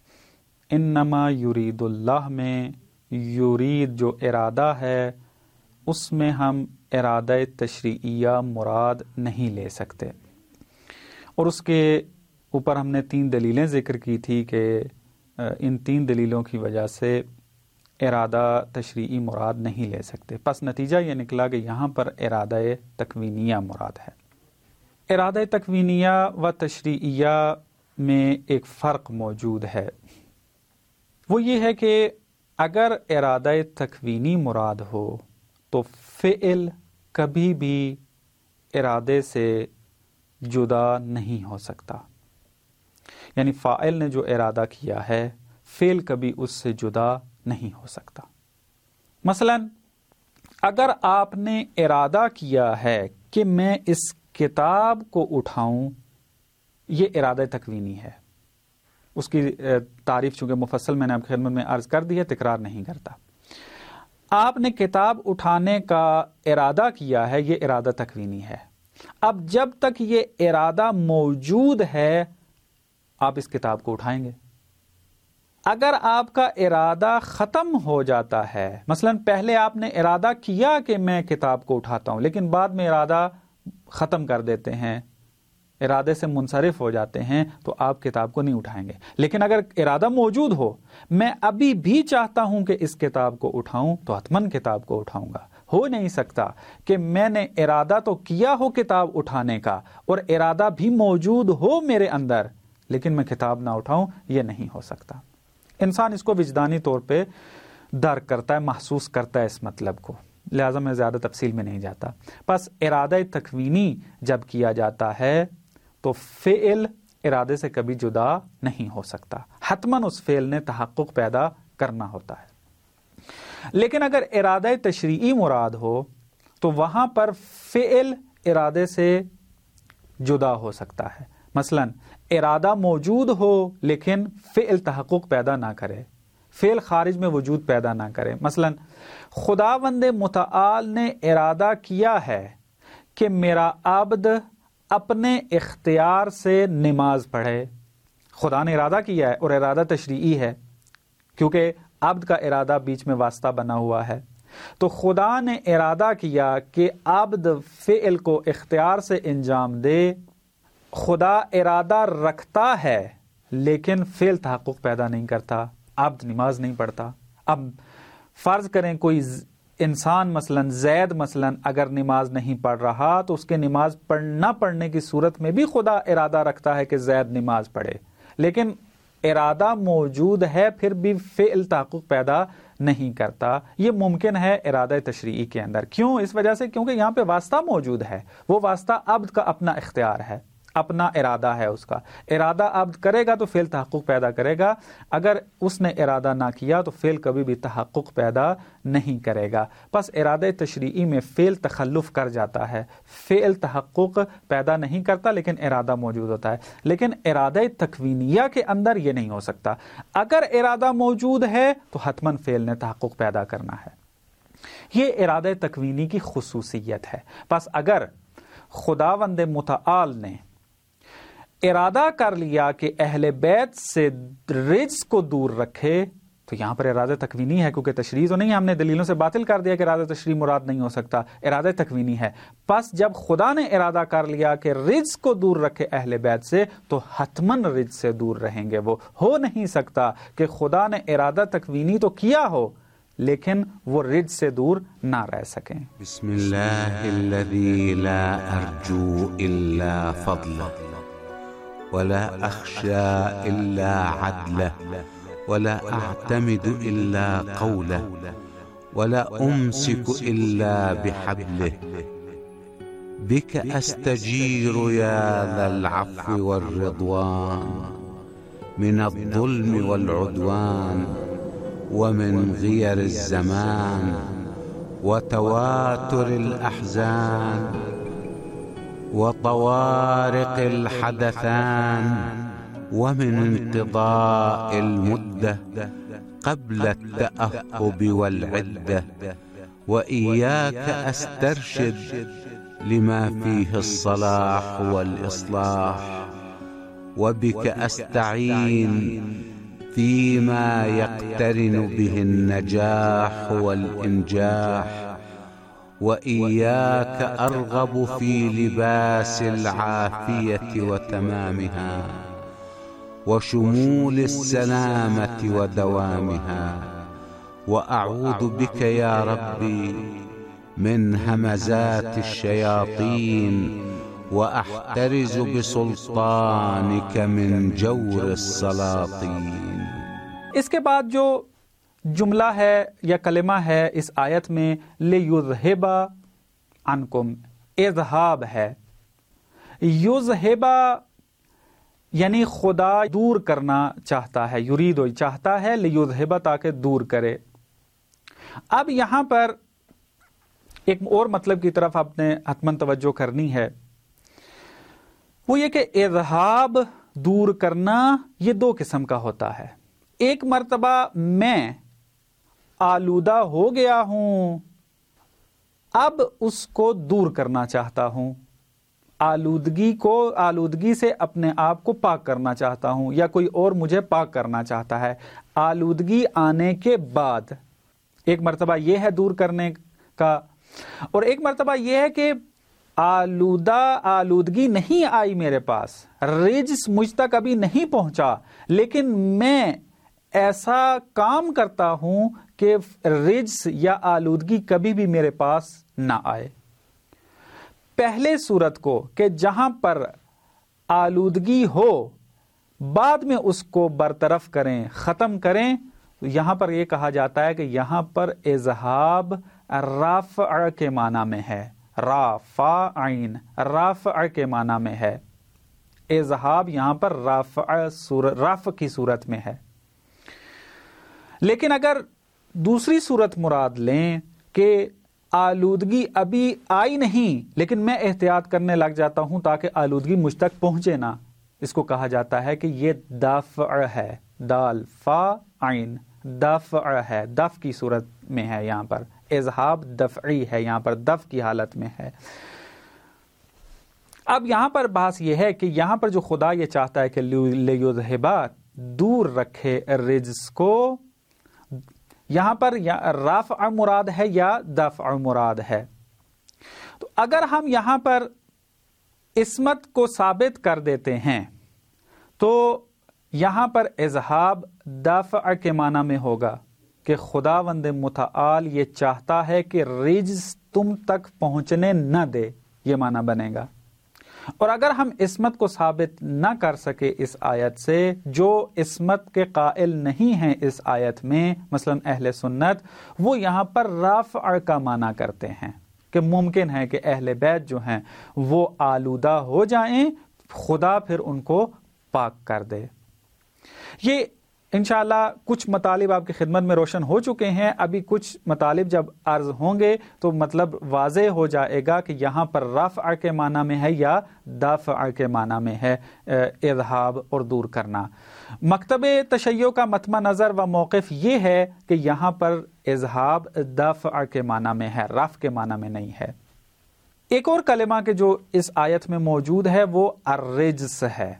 انما یرید اللہ میں یرید جو ارادہ ہے اس میں ہم ارادہ تشریعیہ مراد نہیں لے سکتے، اور اس کے اوپر ہم نے تین دلیلیں ذکر کی تھی کہ ان تین دلیلوں کی وجہ سے ارادہ تشریعی مراد نہیں لے سکتے۔ پس نتیجہ یہ نکلا کہ یہاں پر ارادہ تکوینیہ مراد ہے۔ ارادہ تکوینیہ و تشریعیہ میں ایک فرق موجود ہے، وہ یہ ہے کہ اگر ارادہ تکوینی مراد ہو تو فعل کبھی بھی ارادے سے جدا نہیں ہو سکتا، یعنی فاعل نے جو ارادہ کیا ہے فعل کبھی اس سے جدا نہیں ہو سکتا۔ مثلا اگر آپ نے ارادہ کیا ہے کہ میں اس کتاب کو اٹھاؤں، یہ ارادہ تکوینی ہے۔ اس کی تعریف چونکہ مفصل میں نے آپ کی خدمت میں عرض کر دی ہے، تکرار نہیں کرتا۔ آپ نے کتاب اٹھانے کا ارادہ کیا ہے، یہ ارادہ تکوینی ہے۔ اب جب تک یہ ارادہ موجود ہے آپ اس کتاب کو اٹھائیں گے۔ اگر آپ کا ارادہ ختم ہو جاتا ہے، مثلا پہلے آپ نے ارادہ کیا کہ میں کتاب کو اٹھاتا ہوں لیکن بعد میں ارادہ ختم کر دیتے ہیں، ارادے سے منصرف ہو جاتے ہیں، تو آپ کتاب کو نہیں اٹھائیں گے۔ لیکن اگر ارادہ موجود ہو، میں ابھی بھی چاہتا ہوں کہ اس کتاب کو اٹھاؤں، تو حتماً کتاب کو اٹھاؤں گا۔ ہو نہیں سکتا کہ میں نے ارادہ تو کیا ہو کتاب اٹھانے کا اور ارادہ بھی موجود ہو میرے اندر لیکن میں کتاب نہ اٹھاؤں، یہ نہیں ہو سکتا۔ انسان اس کو وجدانی طور پہ درک کرتا ہے، محسوس کرتا ہے اس مطلب کو، لہذا میں زیادہ تفصیل میں نہیں جاتا۔ پس ارادہ تکوینی جب کیا جاتا ہے تو فعل ارادے سے کبھی جدا نہیں ہو سکتا، حتماً اس فعل نے تحقق پیدا کرنا ہوتا ہے۔ لیکن اگر ارادہ تشریعی مراد ہو تو وہاں پر فعل ارادے سے جدا ہو سکتا ہے۔ مثلا ارادہ موجود ہو لیکن فعل تحقق پیدا نہ کرے، فعل خارج میں وجود پیدا نہ کرے۔ مثلا خداوند متعال نے ارادہ کیا ہے کہ میرا عبد اپنے اختیار سے نماز پڑھے، خدا نے ارادہ کیا ہے اور ارادہ تشریعی ہے کیونکہ عبد کا ارادہ بیچ میں واسطہ بنا ہوا ہے، تو خدا نے ارادہ کیا کہ عبد فعل کو اختیار سے انجام دے۔ خدا ارادہ رکھتا ہے لیکن فعل تحقق پیدا نہیں کرتا، عبد نماز نہیں پڑھتا۔ اب فرض کریں کوئی انسان مثلا زید مثلا اگر نماز نہیں پڑھ رہا تو اس کے نماز پڑھ نہ پڑھنے کی صورت میں بھی خدا ارادہ رکھتا ہے کہ زید نماز پڑھے، لیکن ارادہ موجود ہے پھر بھی فعل تحقق پیدا نہیں کرتا. یہ ممکن ہے ارادہ تشریعی کے اندر. کیوں؟ اس وجہ سے کیونکہ یہاں پہ واسطہ موجود ہے. وہ واسطہ عبد کا اپنا اختیار ہے، اپنا ارادہ ہے. اس کا ارادہ عبد کرے گا تو فعل تحقق پیدا کرے گا، اگر اس نے ارادہ نہ کیا تو فعل کبھی بھی تحقق پیدا نہیں کرے گا. پس ارادہ تشریعی میں فعل تخلف کر جاتا ہے، فعل تحقق پیدا نہیں کرتا لیکن ارادہ موجود ہوتا ہے. لیکن ارادہ تکوینیہ کے اندر یہ نہیں ہو سکتا. اگر ارادہ موجود ہے تو حتماً فعل نے تحقق پیدا کرنا ہے. یہ ارادہ تکوینی کی خصوصیت ہے. پس اگر خداوند متعال نے ارادہ کر لیا کہ اہل بیت سے رجس کو دور رکھے تو یہاں پر ارادہ تکوینی ہے، کیونکہ تشریح تو نہیں، ہم نے دلیلوں سے باطل کر دیا کہ ارادہ تشریح مراد نہیں ہو سکتا، ارادہ تکوینی ہے. پس جب خدا نے ارادہ کر لیا کہ رجس کو دور رکھے اہل بیت سے تو حتماً رجس سے دور رہیں گے. وہ ہو نہیں سکتا کہ خدا نے ارادہ تکوینی تو کیا ہو لیکن وہ رجس سے دور نہ رہ سکیں. بسم اللہ الذی لا ارجو الا فضلہ ولا اخشى الا عدله ولا اعتمد الا قوله ولا امسك الا بحبله بك استجير يا ذا العفو والرضوان من الظلم والعدوان ومن غير الزمان وتواتر الاحزان وطوارق الحدثان ومن انقضاء المدة قبل التأهب والعدة وإياك أسترشد لما فيه الصلاح والإصلاح وبك أستعين فيما يقترن به النجاح والإنجاح وإياك أرغب في لباس العافية وتمامها وشمول السلامة ودوامها وأعوذ بك يا ربي من همزات الشياطين وأحترز بسلطانك من جور السلاطين. اس کے بعد جو جملہ ہے یا کلمہ ہے اس آیت میں لِيُذْهِبَ عَنْكُمْ، اذہاب ہے. یذہبا یعنی خدا دور کرنا چاہتا ہے، یرید چاہتا ہے، لِيُذْهِبَ تاکہ دور کرے. اب یہاں پر ایک اور مطلب کی طرف آپ نے حتماً توجہ کرنی ہے، وہ یہ کہ اذہاب دور کرنا یہ دو قسم کا ہوتا ہے. ایک مرتبہ میں آلودہ ہو گیا ہوں، اب اس کو دور کرنا چاہتا ہوں، آلودگی کو آلودگی سے اپنے آپ کو پاک کرنا چاہتا ہوں، یا کوئی اور مجھے پاک کرنا چاہتا ہے. آلودگی آنے کے بعد ایک مرتبہ یہ ہے دور کرنے کا، اور ایک مرتبہ یہ ہے کہ آلودہ آلودگی نہیں آئی میرے پاس، رجس مجھ تک ابھی نہیں پہنچا، لیکن میں ایسا کام کرتا ہوں کہ رجس یا آلودگی کبھی بھی میرے پاس نہ آئے. پہلے صورت کو کہ جہاں پر آلودگی ہو بعد میں اس کو برطرف کریں، ختم کریں، یہاں پر یہ کہا جاتا ہے کہ یہاں پر اذہاب رافع کے معنی میں ہے، رافعین رافع کے معنی میں ہے. اذہاب یہاں پر رافع رافع کی صورت میں ہے. لیکن اگر دوسری صورت مراد لیں کہ آلودگی ابھی آئی نہیں لیکن میں احتیاط کرنے لگ جاتا ہوں تاکہ آلودگی مجھ تک پہنچے نہ، اس کو کہا جاتا ہے کہ یہ دفع ہے، دال فا عین دفع ہے، دف کی صورت میں ہے. یہاں پر اذہاب دفعی ہے، یہاں پر دف کی حالت میں ہے. اب یہاں پر بحث یہ ہے کہ یہاں پر جو خدا یہ چاہتا ہے کہ لیذہبا دور رکھے رجس کو، یہاں پر رافع مراد ہے یا دفع مراد ہے. تو اگر ہم یہاں پر عصمت کو ثابت کر دیتے ہیں تو یہاں پر اذہاب دفع کے معنی میں ہوگا کہ خداوند متعال یہ چاہتا ہے کہ رجز تم تک پہنچنے نہ دے، یہ معنی بنے گا۔ اور اگر ہم عصمت کو ثابت نہ کر سکے اس آیت سے، جو عصمت کے قائل نہیں ہیں اس آیت میں، مثلا اہل سنت، وہ یہاں پر رافع کا معنی کرتے ہیں کہ ممکن ہے کہ اہل بیت جو ہیں وہ آلودہ ہو جائیں، خدا پھر ان کو پاک کر دے۔ یہ انشاءاللہ کچھ مطالب آپ کی خدمت میں روشن ہو چکے ہیں، ابھی کچھ مطالب جب عرض ہوں گے تو مطلب واضح ہو جائے گا کہ یہاں پر رفع کے معنی میں ہے یا دافع کے معنی میں ہے، اذہاب اور دور کرنا۔ مکتب تشیع کا مطمع نظر و موقف یہ ہے کہ یہاں پر اذہاب دافع کے معنی میں ہے، رفع کے معنی میں نہیں ہے۔ ایک اور کلمہ کہ جو اس آیت میں موجود ہے وہ الرجس ہے۔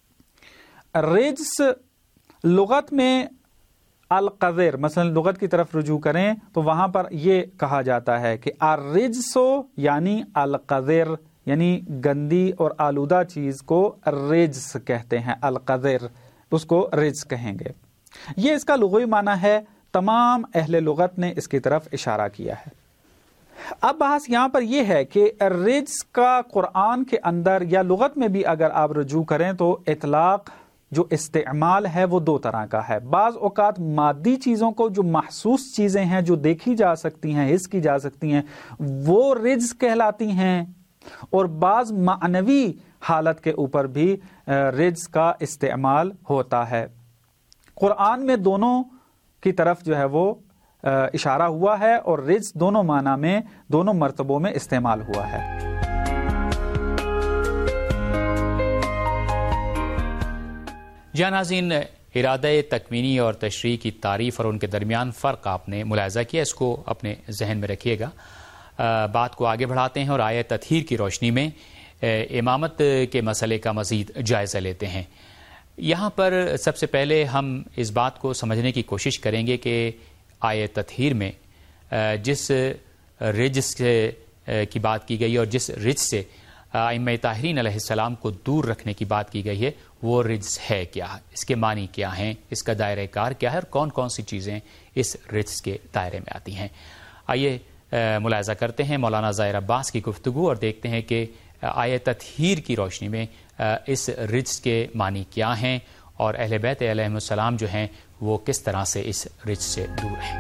الرجس لغت میں القذر، مثلا لغت کی طرف رجوع کریں تو وہاں پر یہ کہا جاتا ہے کہ الرجسو یعنی القذر، یعنی گندی اور آلودہ چیز کو رجس کہتے ہیں، القذر اس کو رجس کہیں گے۔ یہ اس کا لغوی معنی ہے، تمام اہل لغت نے اس کی طرف اشارہ کیا ہے۔ اب بحث یہاں پر یہ ہے کہ رجس کا قرآن کے اندر یا لغت میں بھی اگر آپ رجوع کریں تو اطلاق جو استعمال ہے وہ دو طرح کا ہے۔ بعض اوقات مادی چیزوں کو، جو محسوس چیزیں ہیں، جو دیکھی جا سکتی ہیں، حس کی جا سکتی ہیں، وہ رجس کہلاتی ہیں، اور بعض معنوی حالت کے اوپر بھی رجس کا استعمال ہوتا ہے۔ قرآن میں دونوں کی طرف جو ہے وہ اشارہ ہوا ہے، اور رجس دونوں معنی میں، دونوں مرتبوں میں استعمال ہوا ہے۔ جی ناظرین، ارادہ تکوینی اور تشریح کی تعریف اور ان کے درمیان فرق آپ نے ملاحظہ کیا، اس کو اپنے ذہن میں رکھیے گا۔ بات کو آگے بڑھاتے ہیں اور آیت تطہیر کی روشنی میں امامت کے مسئلے کا مزید جائزہ لیتے ہیں۔ یہاں پر سب سے پہلے ہم اس بات کو سمجھنے کی کوشش کریں گے کہ آیت تطہیر میں جس رجس کی بات کی گئی اور جس رجس سے ائمہ طاہرین علیہ السلام کو دور رکھنے کی بات کی گئی ہے، وہ رجس ہے کیا، اس کے معنی کیا ہیں، اس کا دائرہ کار کیا ہے، اور کون کون سی چیزیں اس رجس کے دائرے میں آتی ہیں۔ آئیے ملاحظہ کرتے ہیں مولانا ظاہر عباس کی گفتگو اور دیکھتے ہیں کہ آیت تطہیر کی روشنی میں اس رجس کے معنی کیا ہیں اور اہل بیت علیہ السلام جو ہیں وہ کس طرح سے اس رجس سے دور ہیں۔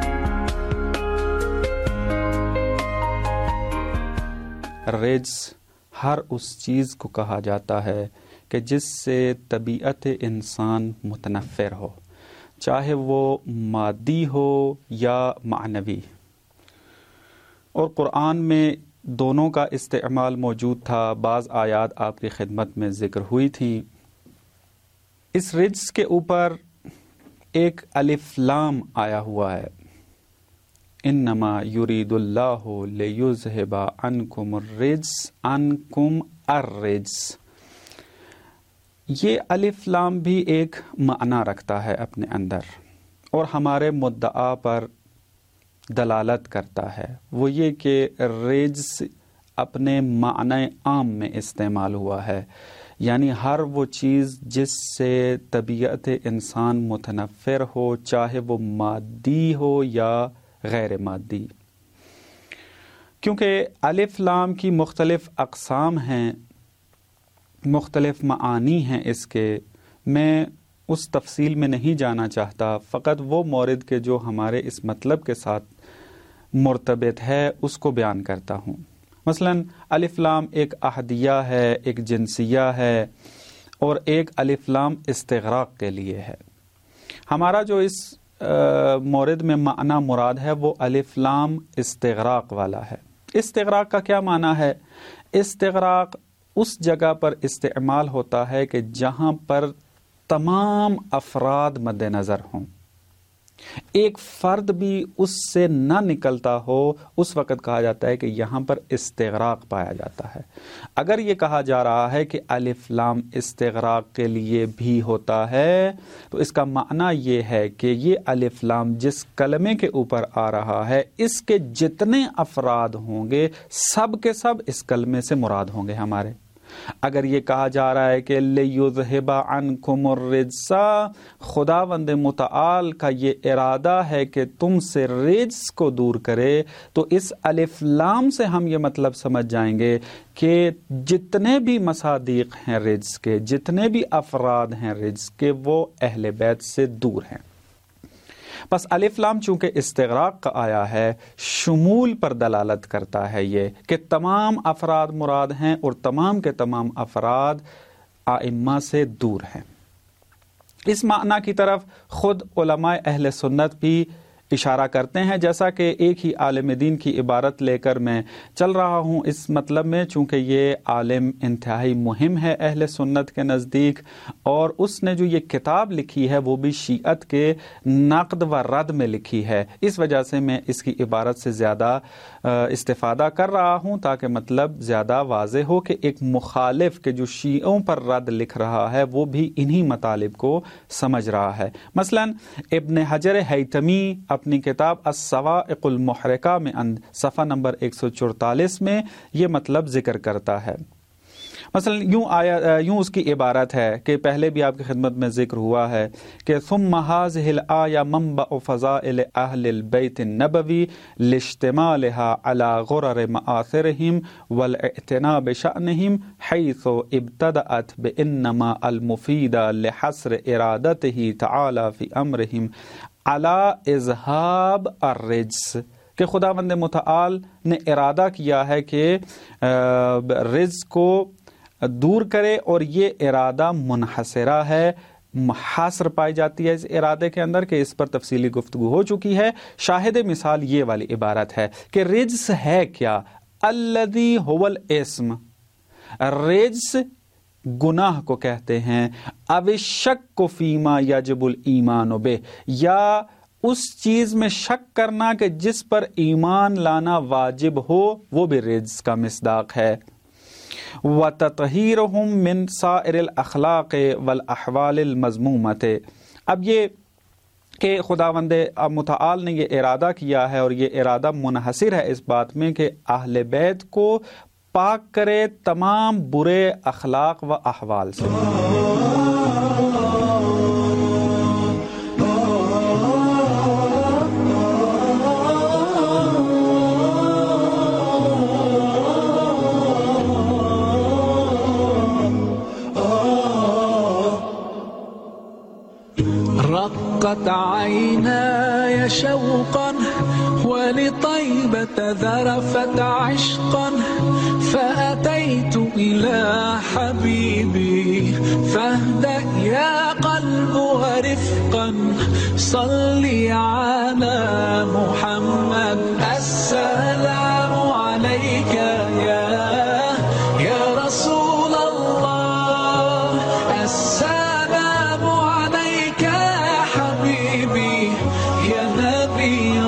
رجس ہر اس چیز کو کہا جاتا ہے کہ جس سے طبیعت انسان متنفر ہو، چاہے وہ مادی ہو یا معنوی، اور قرآن میں دونوں کا استعمال موجود تھا۔ بعض آیات آپ کی خدمت میں ذکر ہوئی تھی۔ اس رجس کے اوپر ایک الف لام آیا ہوا ہے، انما یرید اللہ لیذہب عنکم الرجس عنکم الرجس۔ یہ الف لام بھی ایک معنی رکھتا ہے اپنے اندر اور ہمارے مدعا پر دلالت کرتا ہے، وہ یہ کہ رجس اپنے معنی عام میں استعمال ہوا ہے، یعنی ہر وہ چیز جس سے طبیعت انسان متنفر ہو، چاہے وہ مادی ہو یا غیر مادی۔ کیونکہ الف لام کی مختلف اقسام ہیں، مختلف معانی ہیں اس کے، میں اس تفصیل میں نہیں جانا چاہتا، فقط وہ مورد کے جو ہمارے اس مطلب کے ساتھ مرتبط ہے اس کو بیان کرتا ہوں۔ مثلا الف لام ایک احدیہ ہے، ایک جنسیہ ہے، اور ایک الف لام استغراق کے لیے ہے۔ ہمارا جو اس مورد میں معنی مراد ہے وہ الف لام استغراق والا ہے۔ استغراق کا کیا معنی ہے؟ استغراق اس جگہ پر استعمال ہوتا ہے کہ جہاں پر تمام افراد مد نظر ہوں، ایک فرد بھی اس سے نہ نکلتا ہو، اس وقت کہا جاتا ہے کہ یہاں پر استغراق پایا جاتا ہے۔ اگر یہ کہا جا رہا ہے کہ الف لام استغراق کے لیے بھی ہوتا ہے تو اس کا معنی یہ ہے کہ یہ الف لام جس کلمے کے اوپر آ رہا ہے، اس کے جتنے افراد ہوں گے سب کے سب اس کلمے سے مراد ہوں گے ہمارے۔ اگر یہ کہا جا رہا ہے کہ لیذھب عنکم الرجس، خداوند متعال کا یہ ارادہ ہے کہ تم سے رجس کو دور کرے، تو اس الف لام سے ہم یہ مطلب سمجھ جائیں گے کہ جتنے بھی مصادیق ہیں رجس کے، جتنے بھی افراد ہیں رجس کے، وہ اہل بیت سے دور ہیں۔ بس الف لام چونکہ استغراق کا آیا ہے، شمول پر دلالت کرتا ہے یہ کہ تمام افراد مراد ہیں اور تمام کے تمام افراد ائمہ سے دور ہیں۔ اس معنی کی طرف خود علماء اہل سنت بھی اشارہ کرتے ہیں، جیسا کہ ایک ہی عالم دین کی عبارت لے کر میں چل رہا ہوں اس مطلب میں، چونکہ یہ عالم انتہائی مہم ہے اہل سنت کے نزدیک، اور اس نے جو یہ کتاب لکھی ہے وہ بھی شیعت کے نقد و رد میں لکھی ہے، اس وجہ سے میں اس کی عبارت سے زیادہ استفادہ کر رہا ہوں تاکہ مطلب زیادہ واضح ہو کہ ایک مخالف کے جو شیعوں پر رد لکھ رہا ہے وہ بھی انہی مطالب کو سمجھ رہا ہے۔ مثلا ابن حجر حیتمی اپنی کتاب الصواعق المحرقہ میں صفحہ نمبر ایک سو چورتالیس میں یہ مطلب ذکر کرتا ہے۔ مثلا یوں آیا یوں اس کی عبارت ہے کہ پہلے بھی آپ کی خدمت میں ذکر ہوا ہے کہ ثم هذه الآية منبع فضائل اہل البیت النبوی لاشتمالها على غرر مآثرهم والاعتناء بشأنهم حيث ابتدأت بإنما المفيد لحصر ارادته تعالى في امرهم على اذهاب الرجس، کہ خداوند متعال نے ارادہ کیا ہے کہ رجس کو دور کرے، اور یہ ارادہ منحصرہ ہے، حاصر پائی جاتی ہے اس ارادے کے اندر، کہ اس پر تفصیلی گفتگو ہو چکی ہے۔ شاہد مثال یہ والی عبارت ہے کہ رجس ہے کیا؟ الذی هو الاسم، رجس گناہ کو کہتے ہیں، او شک فیما یجب الایمان بہ، یا اس چیز میں شک کرنا کہ جس پر ایمان لانا واجب ہو، وہ بھی رجس کا مصداق ہے۔ وَتَطْهِيرُهُمْ مِنْ سَائِرِ الْأَخْلَاقِ وَالْأَحْوَالِ الْمَذْمُومَةِ، اب یہ کہ خداوند متعال نے یہ ارادہ کیا ہے، اور یہ ارادہ منحصر ہے اس بات میں کہ اہل بیت کو پاک کرے تمام برے اخلاق و احوال سے۔ رقت عيناي شوقا ولطيبة ذرفت عشقا فأتيت إلى حبيبي فاهدأ يا قلب ورفقا صلي على محمد السلام عليك يا يا رسول الله السلام عليك يا حبيبي يا نبي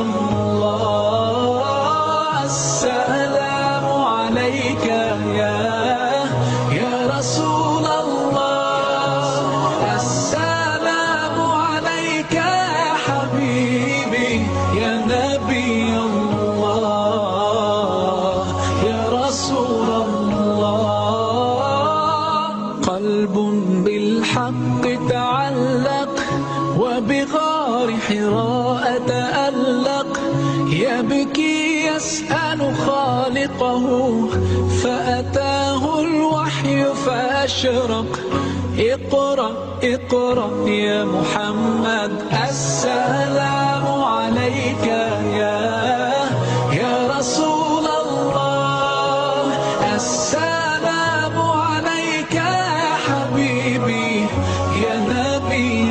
الله السلام عليك يا يا رسول الله السلام عليك يا حبيبي يا نبي الله يا رسول الله قلب بالحق تعلق وبغار حراء تألق يبكي يسأل خالقه فأتاه الوحي فأشرق اقرأ اقرأ يا محمد السلام عليك يا يا رسول الله السلام عليك يا حبيبي يا نبي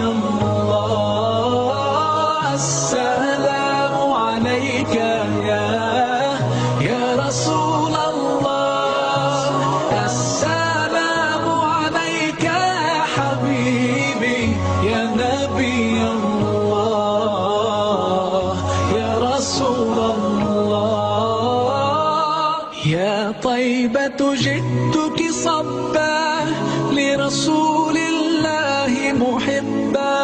الله السلام عليك يا يا رسول الله السلام عليك يا حبيبي يا نبي الله يا رسول الله يا طيبة جئتك صبا لرسول الله محبا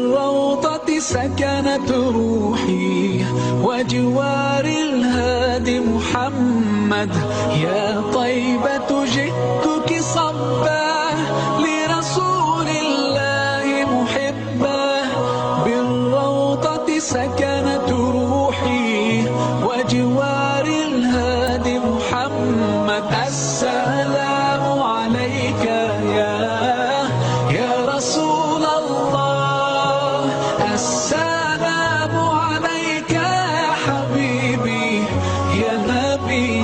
بالروضة سكنت روحي وجوار الهادي محمد يا طيبة جئتك صبا لرسول الله محبا بالروضة سكنت روحي وجوار الهادي محمد السلام عليك يا يا رسول الله السلام عليك يا حبيبي يا نبي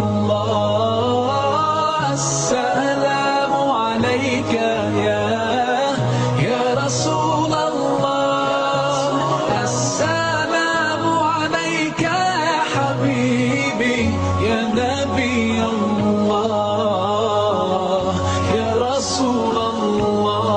الله السلام عليك يا يا رسول الله السلام عليك يا حبيبي يا نبي الله يا رسول الله.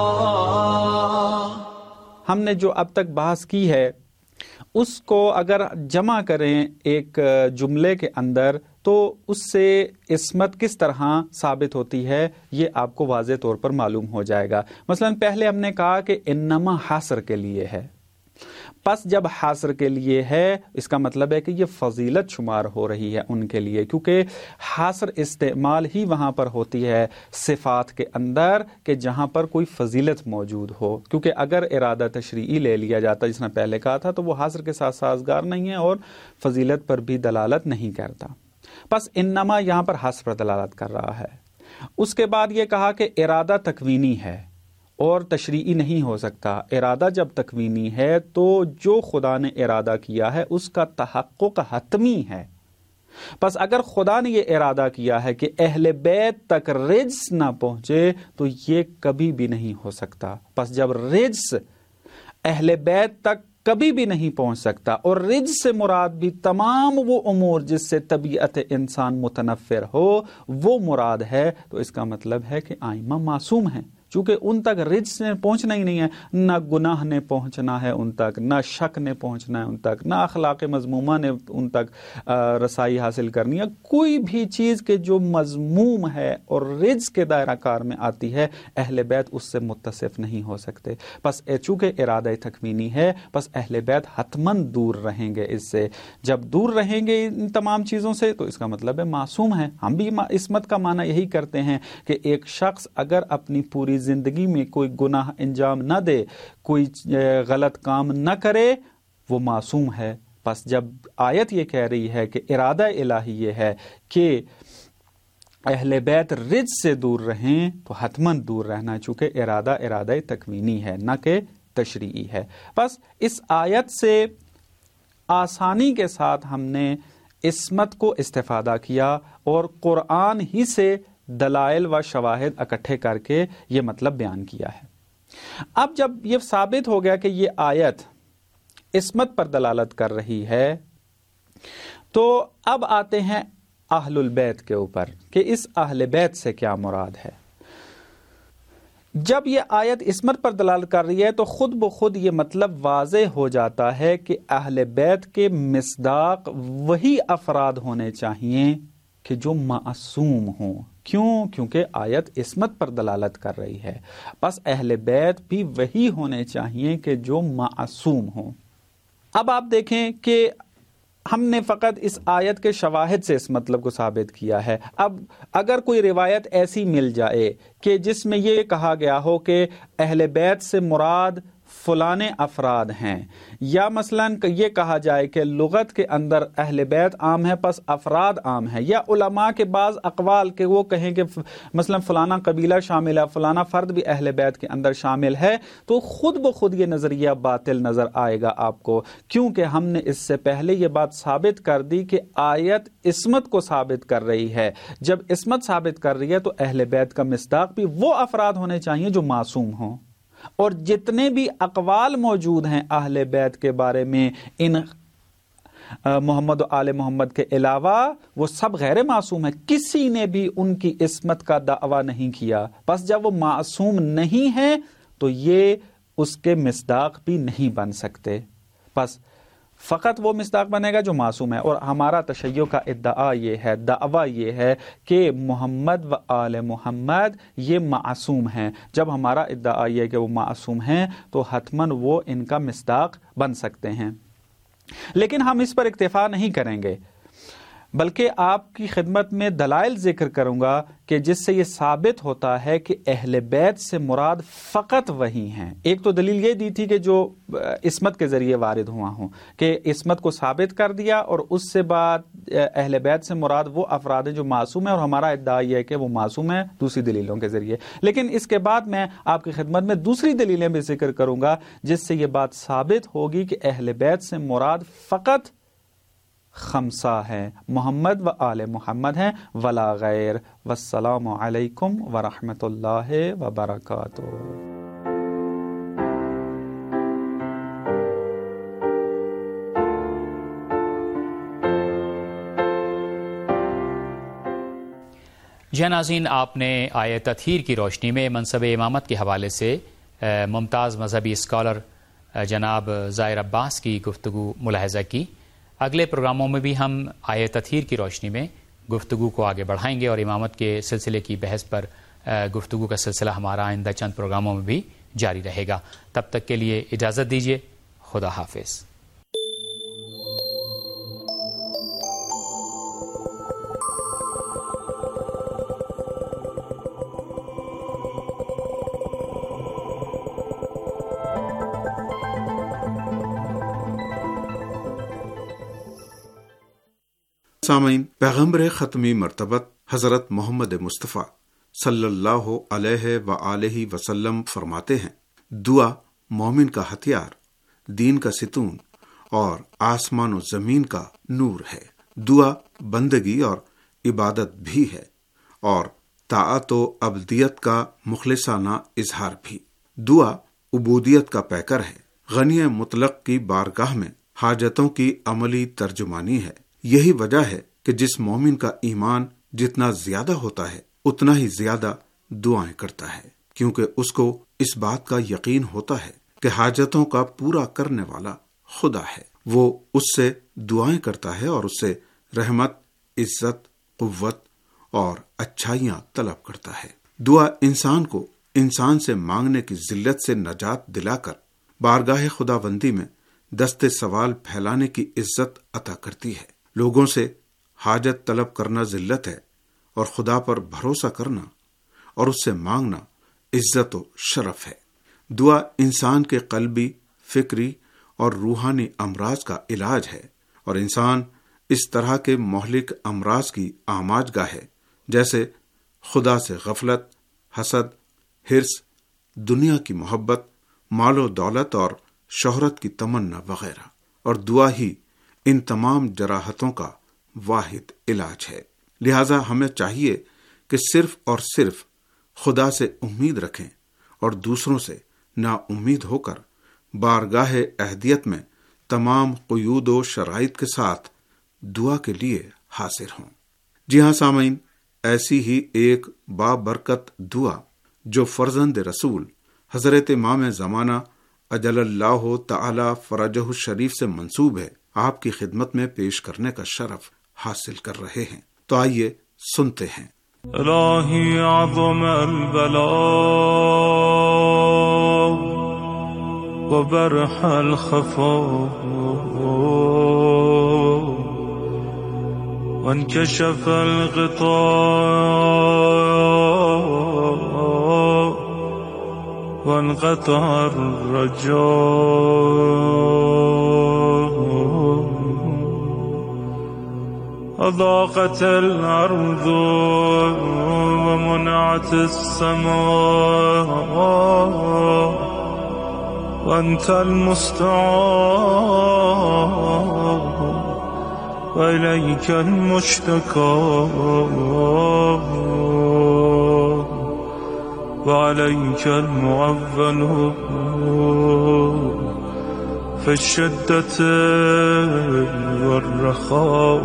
ہم نے جو اب تک بحث کی ہے اس کو اگر جمع کریں ایک جملے کے اندر تو اس سے عصمت کس طرح ثابت ہوتی ہے یہ آپ کو واضح طور پر معلوم ہو جائے گا. مثلا پہلے ہم نے کہا کہ انما حاصر کے لیے ہے. پس جب حاصر کے لیے ہے اس کا مطلب ہے کہ یہ فضیلت شمار ہو رہی ہے ان کے لیے، کیونکہ حاصر استعمال ہی وہاں پر ہوتی ہے صفات کے اندر کہ جہاں پر کوئی فضیلت موجود ہو، کیونکہ اگر ارادہ تشریعی لے لیا جاتا جس نے پہلے کہا تھا تو وہ حاصر کے ساتھ سازگار نہیں ہے اور فضیلت پر بھی دلالت نہیں کرتا. پس انما یہاں پر حاصر پر دلالت کر رہا ہے. اس کے بعد یہ کہا کہ ارادہ تکوینی ہے اور تشریعی نہیں ہو سکتا. ارادہ جب تکوینی ہے تو جو خدا نے ارادہ کیا ہے اس کا تحقق حتمی ہے. پس اگر خدا نے یہ ارادہ کیا ہے کہ اہل بیت تک رجس نہ پہنچے تو یہ کبھی بھی نہیں ہو سکتا. پس جب رجس اہل بیت تک کبھی بھی نہیں پہنچ سکتا اور رجس سے مراد بھی تمام وہ امور جس سے طبیعت انسان متنفر ہو وہ مراد ہے، تو اس کا مطلب ہے کہ آئمہ معصوم ہیں، چونکہ ان تک رجس نے پہنچنا ہی نہیں ہے. نہ گناہ نے پہنچنا ہے ان تک، نہ شک نے پہنچنا ہے ان تک، نہ اخلاق مذمومہ نے ان تک رسائی حاصل کرنی ہے. کوئی بھی چیز کے جو مذموم ہے اور رجس کے دائرہ کار میں آتی ہے اہل بیت اس سے متصف نہیں ہو سکتے. پس چونکہ ارادہ تکوینی ہے پس اہل بیت حتماً دور رہیں گے اس سے. جب دور رہیں گے ان تمام چیزوں سے تو اس کا مطلب ہے معصوم ہے. ہم بھی عصمت کا معنی یہی کرتے ہیں کہ ایک شخص اگر اپنی پوری زندگی میں کوئی گناہ انجام نہ دے، کوئی غلط کام نہ کرے، وہ معصوم ہے. پس جب آیت یہ کہہ رہی ہے کہ ارادہ الہی یہ ہے کہ اہل بیت رجس سے دور رہیں تو حتماً دور رہنا، چونکہ ارادہ ارادہ تکوینی ہے نہ کہ تشریعی ہے. بس اس آیت سے آسانی کے ساتھ ہم نے عصمت کو استفادہ کیا اور قرآن ہی سے دلائل و شواہد اکٹھے کر کے یہ مطلب بیان کیا ہے. اب جب یہ ثابت ہو گیا کہ یہ آیت عصمت پر دلالت کر رہی ہے تو اب آتے ہیں اہل البیت کے اوپر کہ اس اہل بیت سے کیا مراد ہے. جب یہ آیت عصمت پر دلالت کر رہی ہے تو خود بخود یہ مطلب واضح ہو جاتا ہے کہ اہل بیت کے مصداق وہی افراد ہونے چاہیے کہ جو معصوم ہوں. کیوں؟ کیونکہ آیت عصمت پر دلالت کر رہی ہے. بس اہل بیت بھی وہی ہونے چاہیے کہ جو معصوم ہوں. اب آپ دیکھیں کہ ہم نے فقط اس آیت کے شواہد سے اس مطلب کو ثابت کیا ہے. اب اگر کوئی روایت ایسی مل جائے کہ جس میں یہ کہا گیا ہو کہ اہل بیت سے مراد فلانے افراد ہیں، یا مثلا یہ کہا جائے کہ لغت کے اندر اہل بیت عام ہے پس افراد عام ہے، یا علماء کے بعض اقوال کہ وہ کہیں کہ مثلا فلانا قبیلہ شامل ہے، فلانا فرد بھی اہل بیت کے اندر شامل ہے، تو خود بخود یہ نظریہ باطل نظر آئے گا آپ کو، کیونکہ ہم نے اس سے پہلے یہ بات ثابت کر دی کہ آیت عصمت کو ثابت کر رہی ہے. جب عصمت ثابت کر رہی ہے تو اہل بیت کا مصداق بھی وہ افراد ہونے چاہیے جو معصوم ہوں، اور جتنے بھی اقوال موجود ہیں اہل بیت کے بارے میں ان محمد و آل محمد کے علاوہ وہ سب غیر معصوم ہیں، کسی نے بھی ان کی عصمت کا دعویٰ نہیں کیا. بس جب وہ معصوم نہیں ہیں تو یہ اس کے مصداق بھی نہیں بن سکتے، بس فقط وہ مصداق بنے گا جو معصوم ہے. اور ہمارا تشیع کا ادعا یہ ہے، دعویٰ یہ ہے کہ محمد و آل محمد یہ معصوم ہیں. جب ہمارا ادعا یہ ہے کہ وہ معصوم ہیں تو حتماً وہ ان کا مصداق بن سکتے ہیں. لیکن ہم اس پر اکتفا نہیں کریں گے. بلکہ آپ کی خدمت میں دلائل ذکر کروں گا کہ جس سے یہ ثابت ہوتا ہے کہ اہل بیت سے مراد فقط وہی ہیں۔ ایک تو دلیل یہ دی تھی کہ جو عصمت کے ذریعے وارد ہوا ہوں، کہ عصمت کو ثابت کر دیا، اور اس سے بعد اہل بیت سے مراد وہ افراد ہیں جو معصوم ہیں، اور ہمارا ادعا یہ ہے کہ وہ معصوم ہیں دوسری دلیلوں کے ذریعے۔ لیکن اس کے بعد میں آپ کی خدمت میں دوسری دلیلیں بھی ذکر کروں گا جس سے یہ بات ثابت ہوگی کہ اہل بیت سے مراد فقط خمسہ ہے، محمد و آل محمد ہیں، ولا غیر۔ والسلام علیکم ورحمۃ اللہ وبرکاتہ۔ جی ناظرین، آپ نے آیہ تطہیر کی روشنی میں منصب امامت کے حوالے سے ممتاز مذہبی اسکالر جناب ظاہر عباس کی گفتگو ملاحظہ کی۔ اگلے پروگراموں میں بھی ہم آیہ تطہیر کی روشنی میں گفتگو کو آگے بڑھائیں گے اور امامت کے سلسلے کی بحث پر گفتگو کا سلسلہ ہمارا آئندہ چند پروگراموں میں بھی جاری رہے گا۔ تب تک کے لیے اجازت دیجیے، خدا حافظ۔ سامعین، پیغمبر ختمی مرتبت حضرت محمد مصطفیٰ صلی اللہ علیہ وآلہ وسلم فرماتے ہیں، دعا مومن کا ہتھیار، دین کا ستون اور آسمان و زمین کا نور ہے۔ دعا بندگی اور عبادت بھی ہے اور طاعت و عبدیت کا مخلصانہ اظہار بھی۔ دعا عبودیت کا پیکر ہے، غنی مطلق کی بارگاہ میں حاجتوں کی عملی ترجمانی ہے۔ یہی وجہ ہے کہ جس مومن کا ایمان جتنا زیادہ ہوتا ہے اتنا ہی زیادہ دعائیں کرتا ہے، کیونکہ اس کو اس بات کا یقین ہوتا ہے کہ حاجتوں کا پورا کرنے والا خدا ہے۔ وہ اس سے دعائیں کرتا ہے اور اس سے رحمت، عزت، قوت اور اچھائیاں طلب کرتا ہے۔ دعا انسان کو انسان سے مانگنے کی ذلت سے نجات دلا کر بارگاہ خداوندی میں دست سوال پھیلانے کی عزت عطا کرتی ہے۔ لوگوں سے حاجت طلب کرنا ذلت ہے اور خدا پر بھروسہ کرنا اور اس سے مانگنا عزت و شرف ہے۔ دعا انسان کے قلبی، فکری اور روحانی امراض کا علاج ہے، اور انسان اس طرح کے مہلک امراض کی آماج گاہ ہے جیسے خدا سے غفلت، حسد، حرص، دنیا کی محبت، مال و دولت اور شہرت کی تمنا وغیرہ، اور دعا ہی ان تمام جراحتوں کا واحد علاج ہے۔ لہذا ہمیں چاہیے کہ صرف اور صرف خدا سے امید رکھیں اور دوسروں سے نا امید ہو کر بارگاہ اہدیت میں تمام قیود و شرائط کے ساتھ دعا کے لیے حاضر ہوں۔ جی ہاں سامعین، ایسی ہی ایک بابرکت دعا جو فرزند رسول حضرت امام زمانہ اجل اللہ تعالی فرجہ الشریف سے منسوب ہے، آپ کی خدمت میں پیش کرنے کا شرف حاصل کر رہے ہیں۔ تو آئیے سنتے ہیں۔ الہی عظم البلاء وبرح الخفاء وانكشف الغطاء وانقطع الرجاء أضاقت الأرض ومنعت السماء وأنت المستعان وإليك المشتكى وعليك المعول في الشدة والرخاء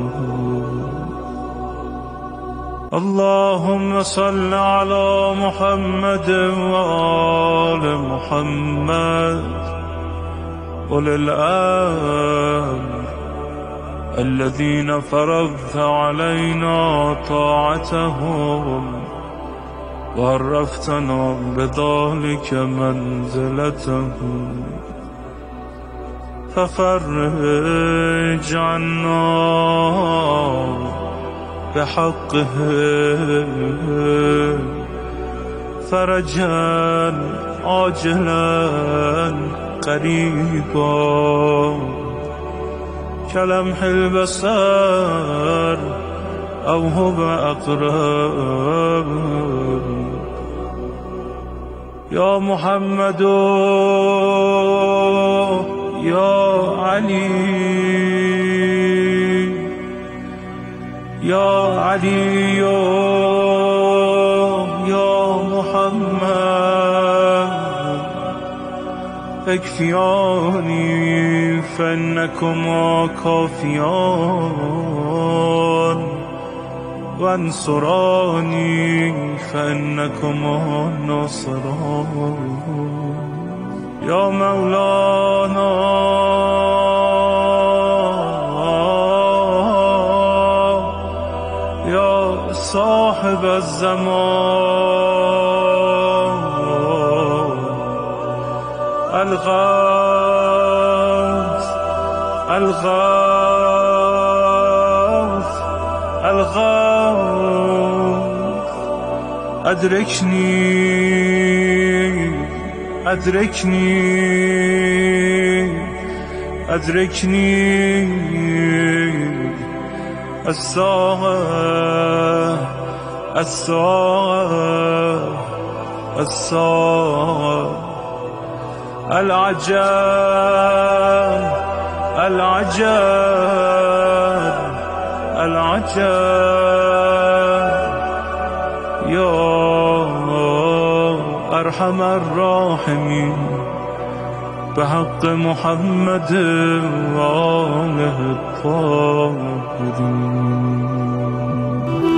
اللهم صل على محمد وآل محمد أولي الأمر الذين فرضت علينا طاعتهم وعرفتنا بذلك منزلتهم ففرج عنا بحقه فرجا عاجلا قريبا كلمح البصر أو هو أقرب يا محمد يا علي يا علي يا محمد اكفياني فإنكما كافيان وانصراني فإنكما ناصران يا مولانا يا صاحب الزمان الغوث الغوث الغوث أدركني أدركني أدركني الساعة الساعة الساعة العجب العجب العجب يا أرحم الراحمين بحق محمد وآله الطاهرين.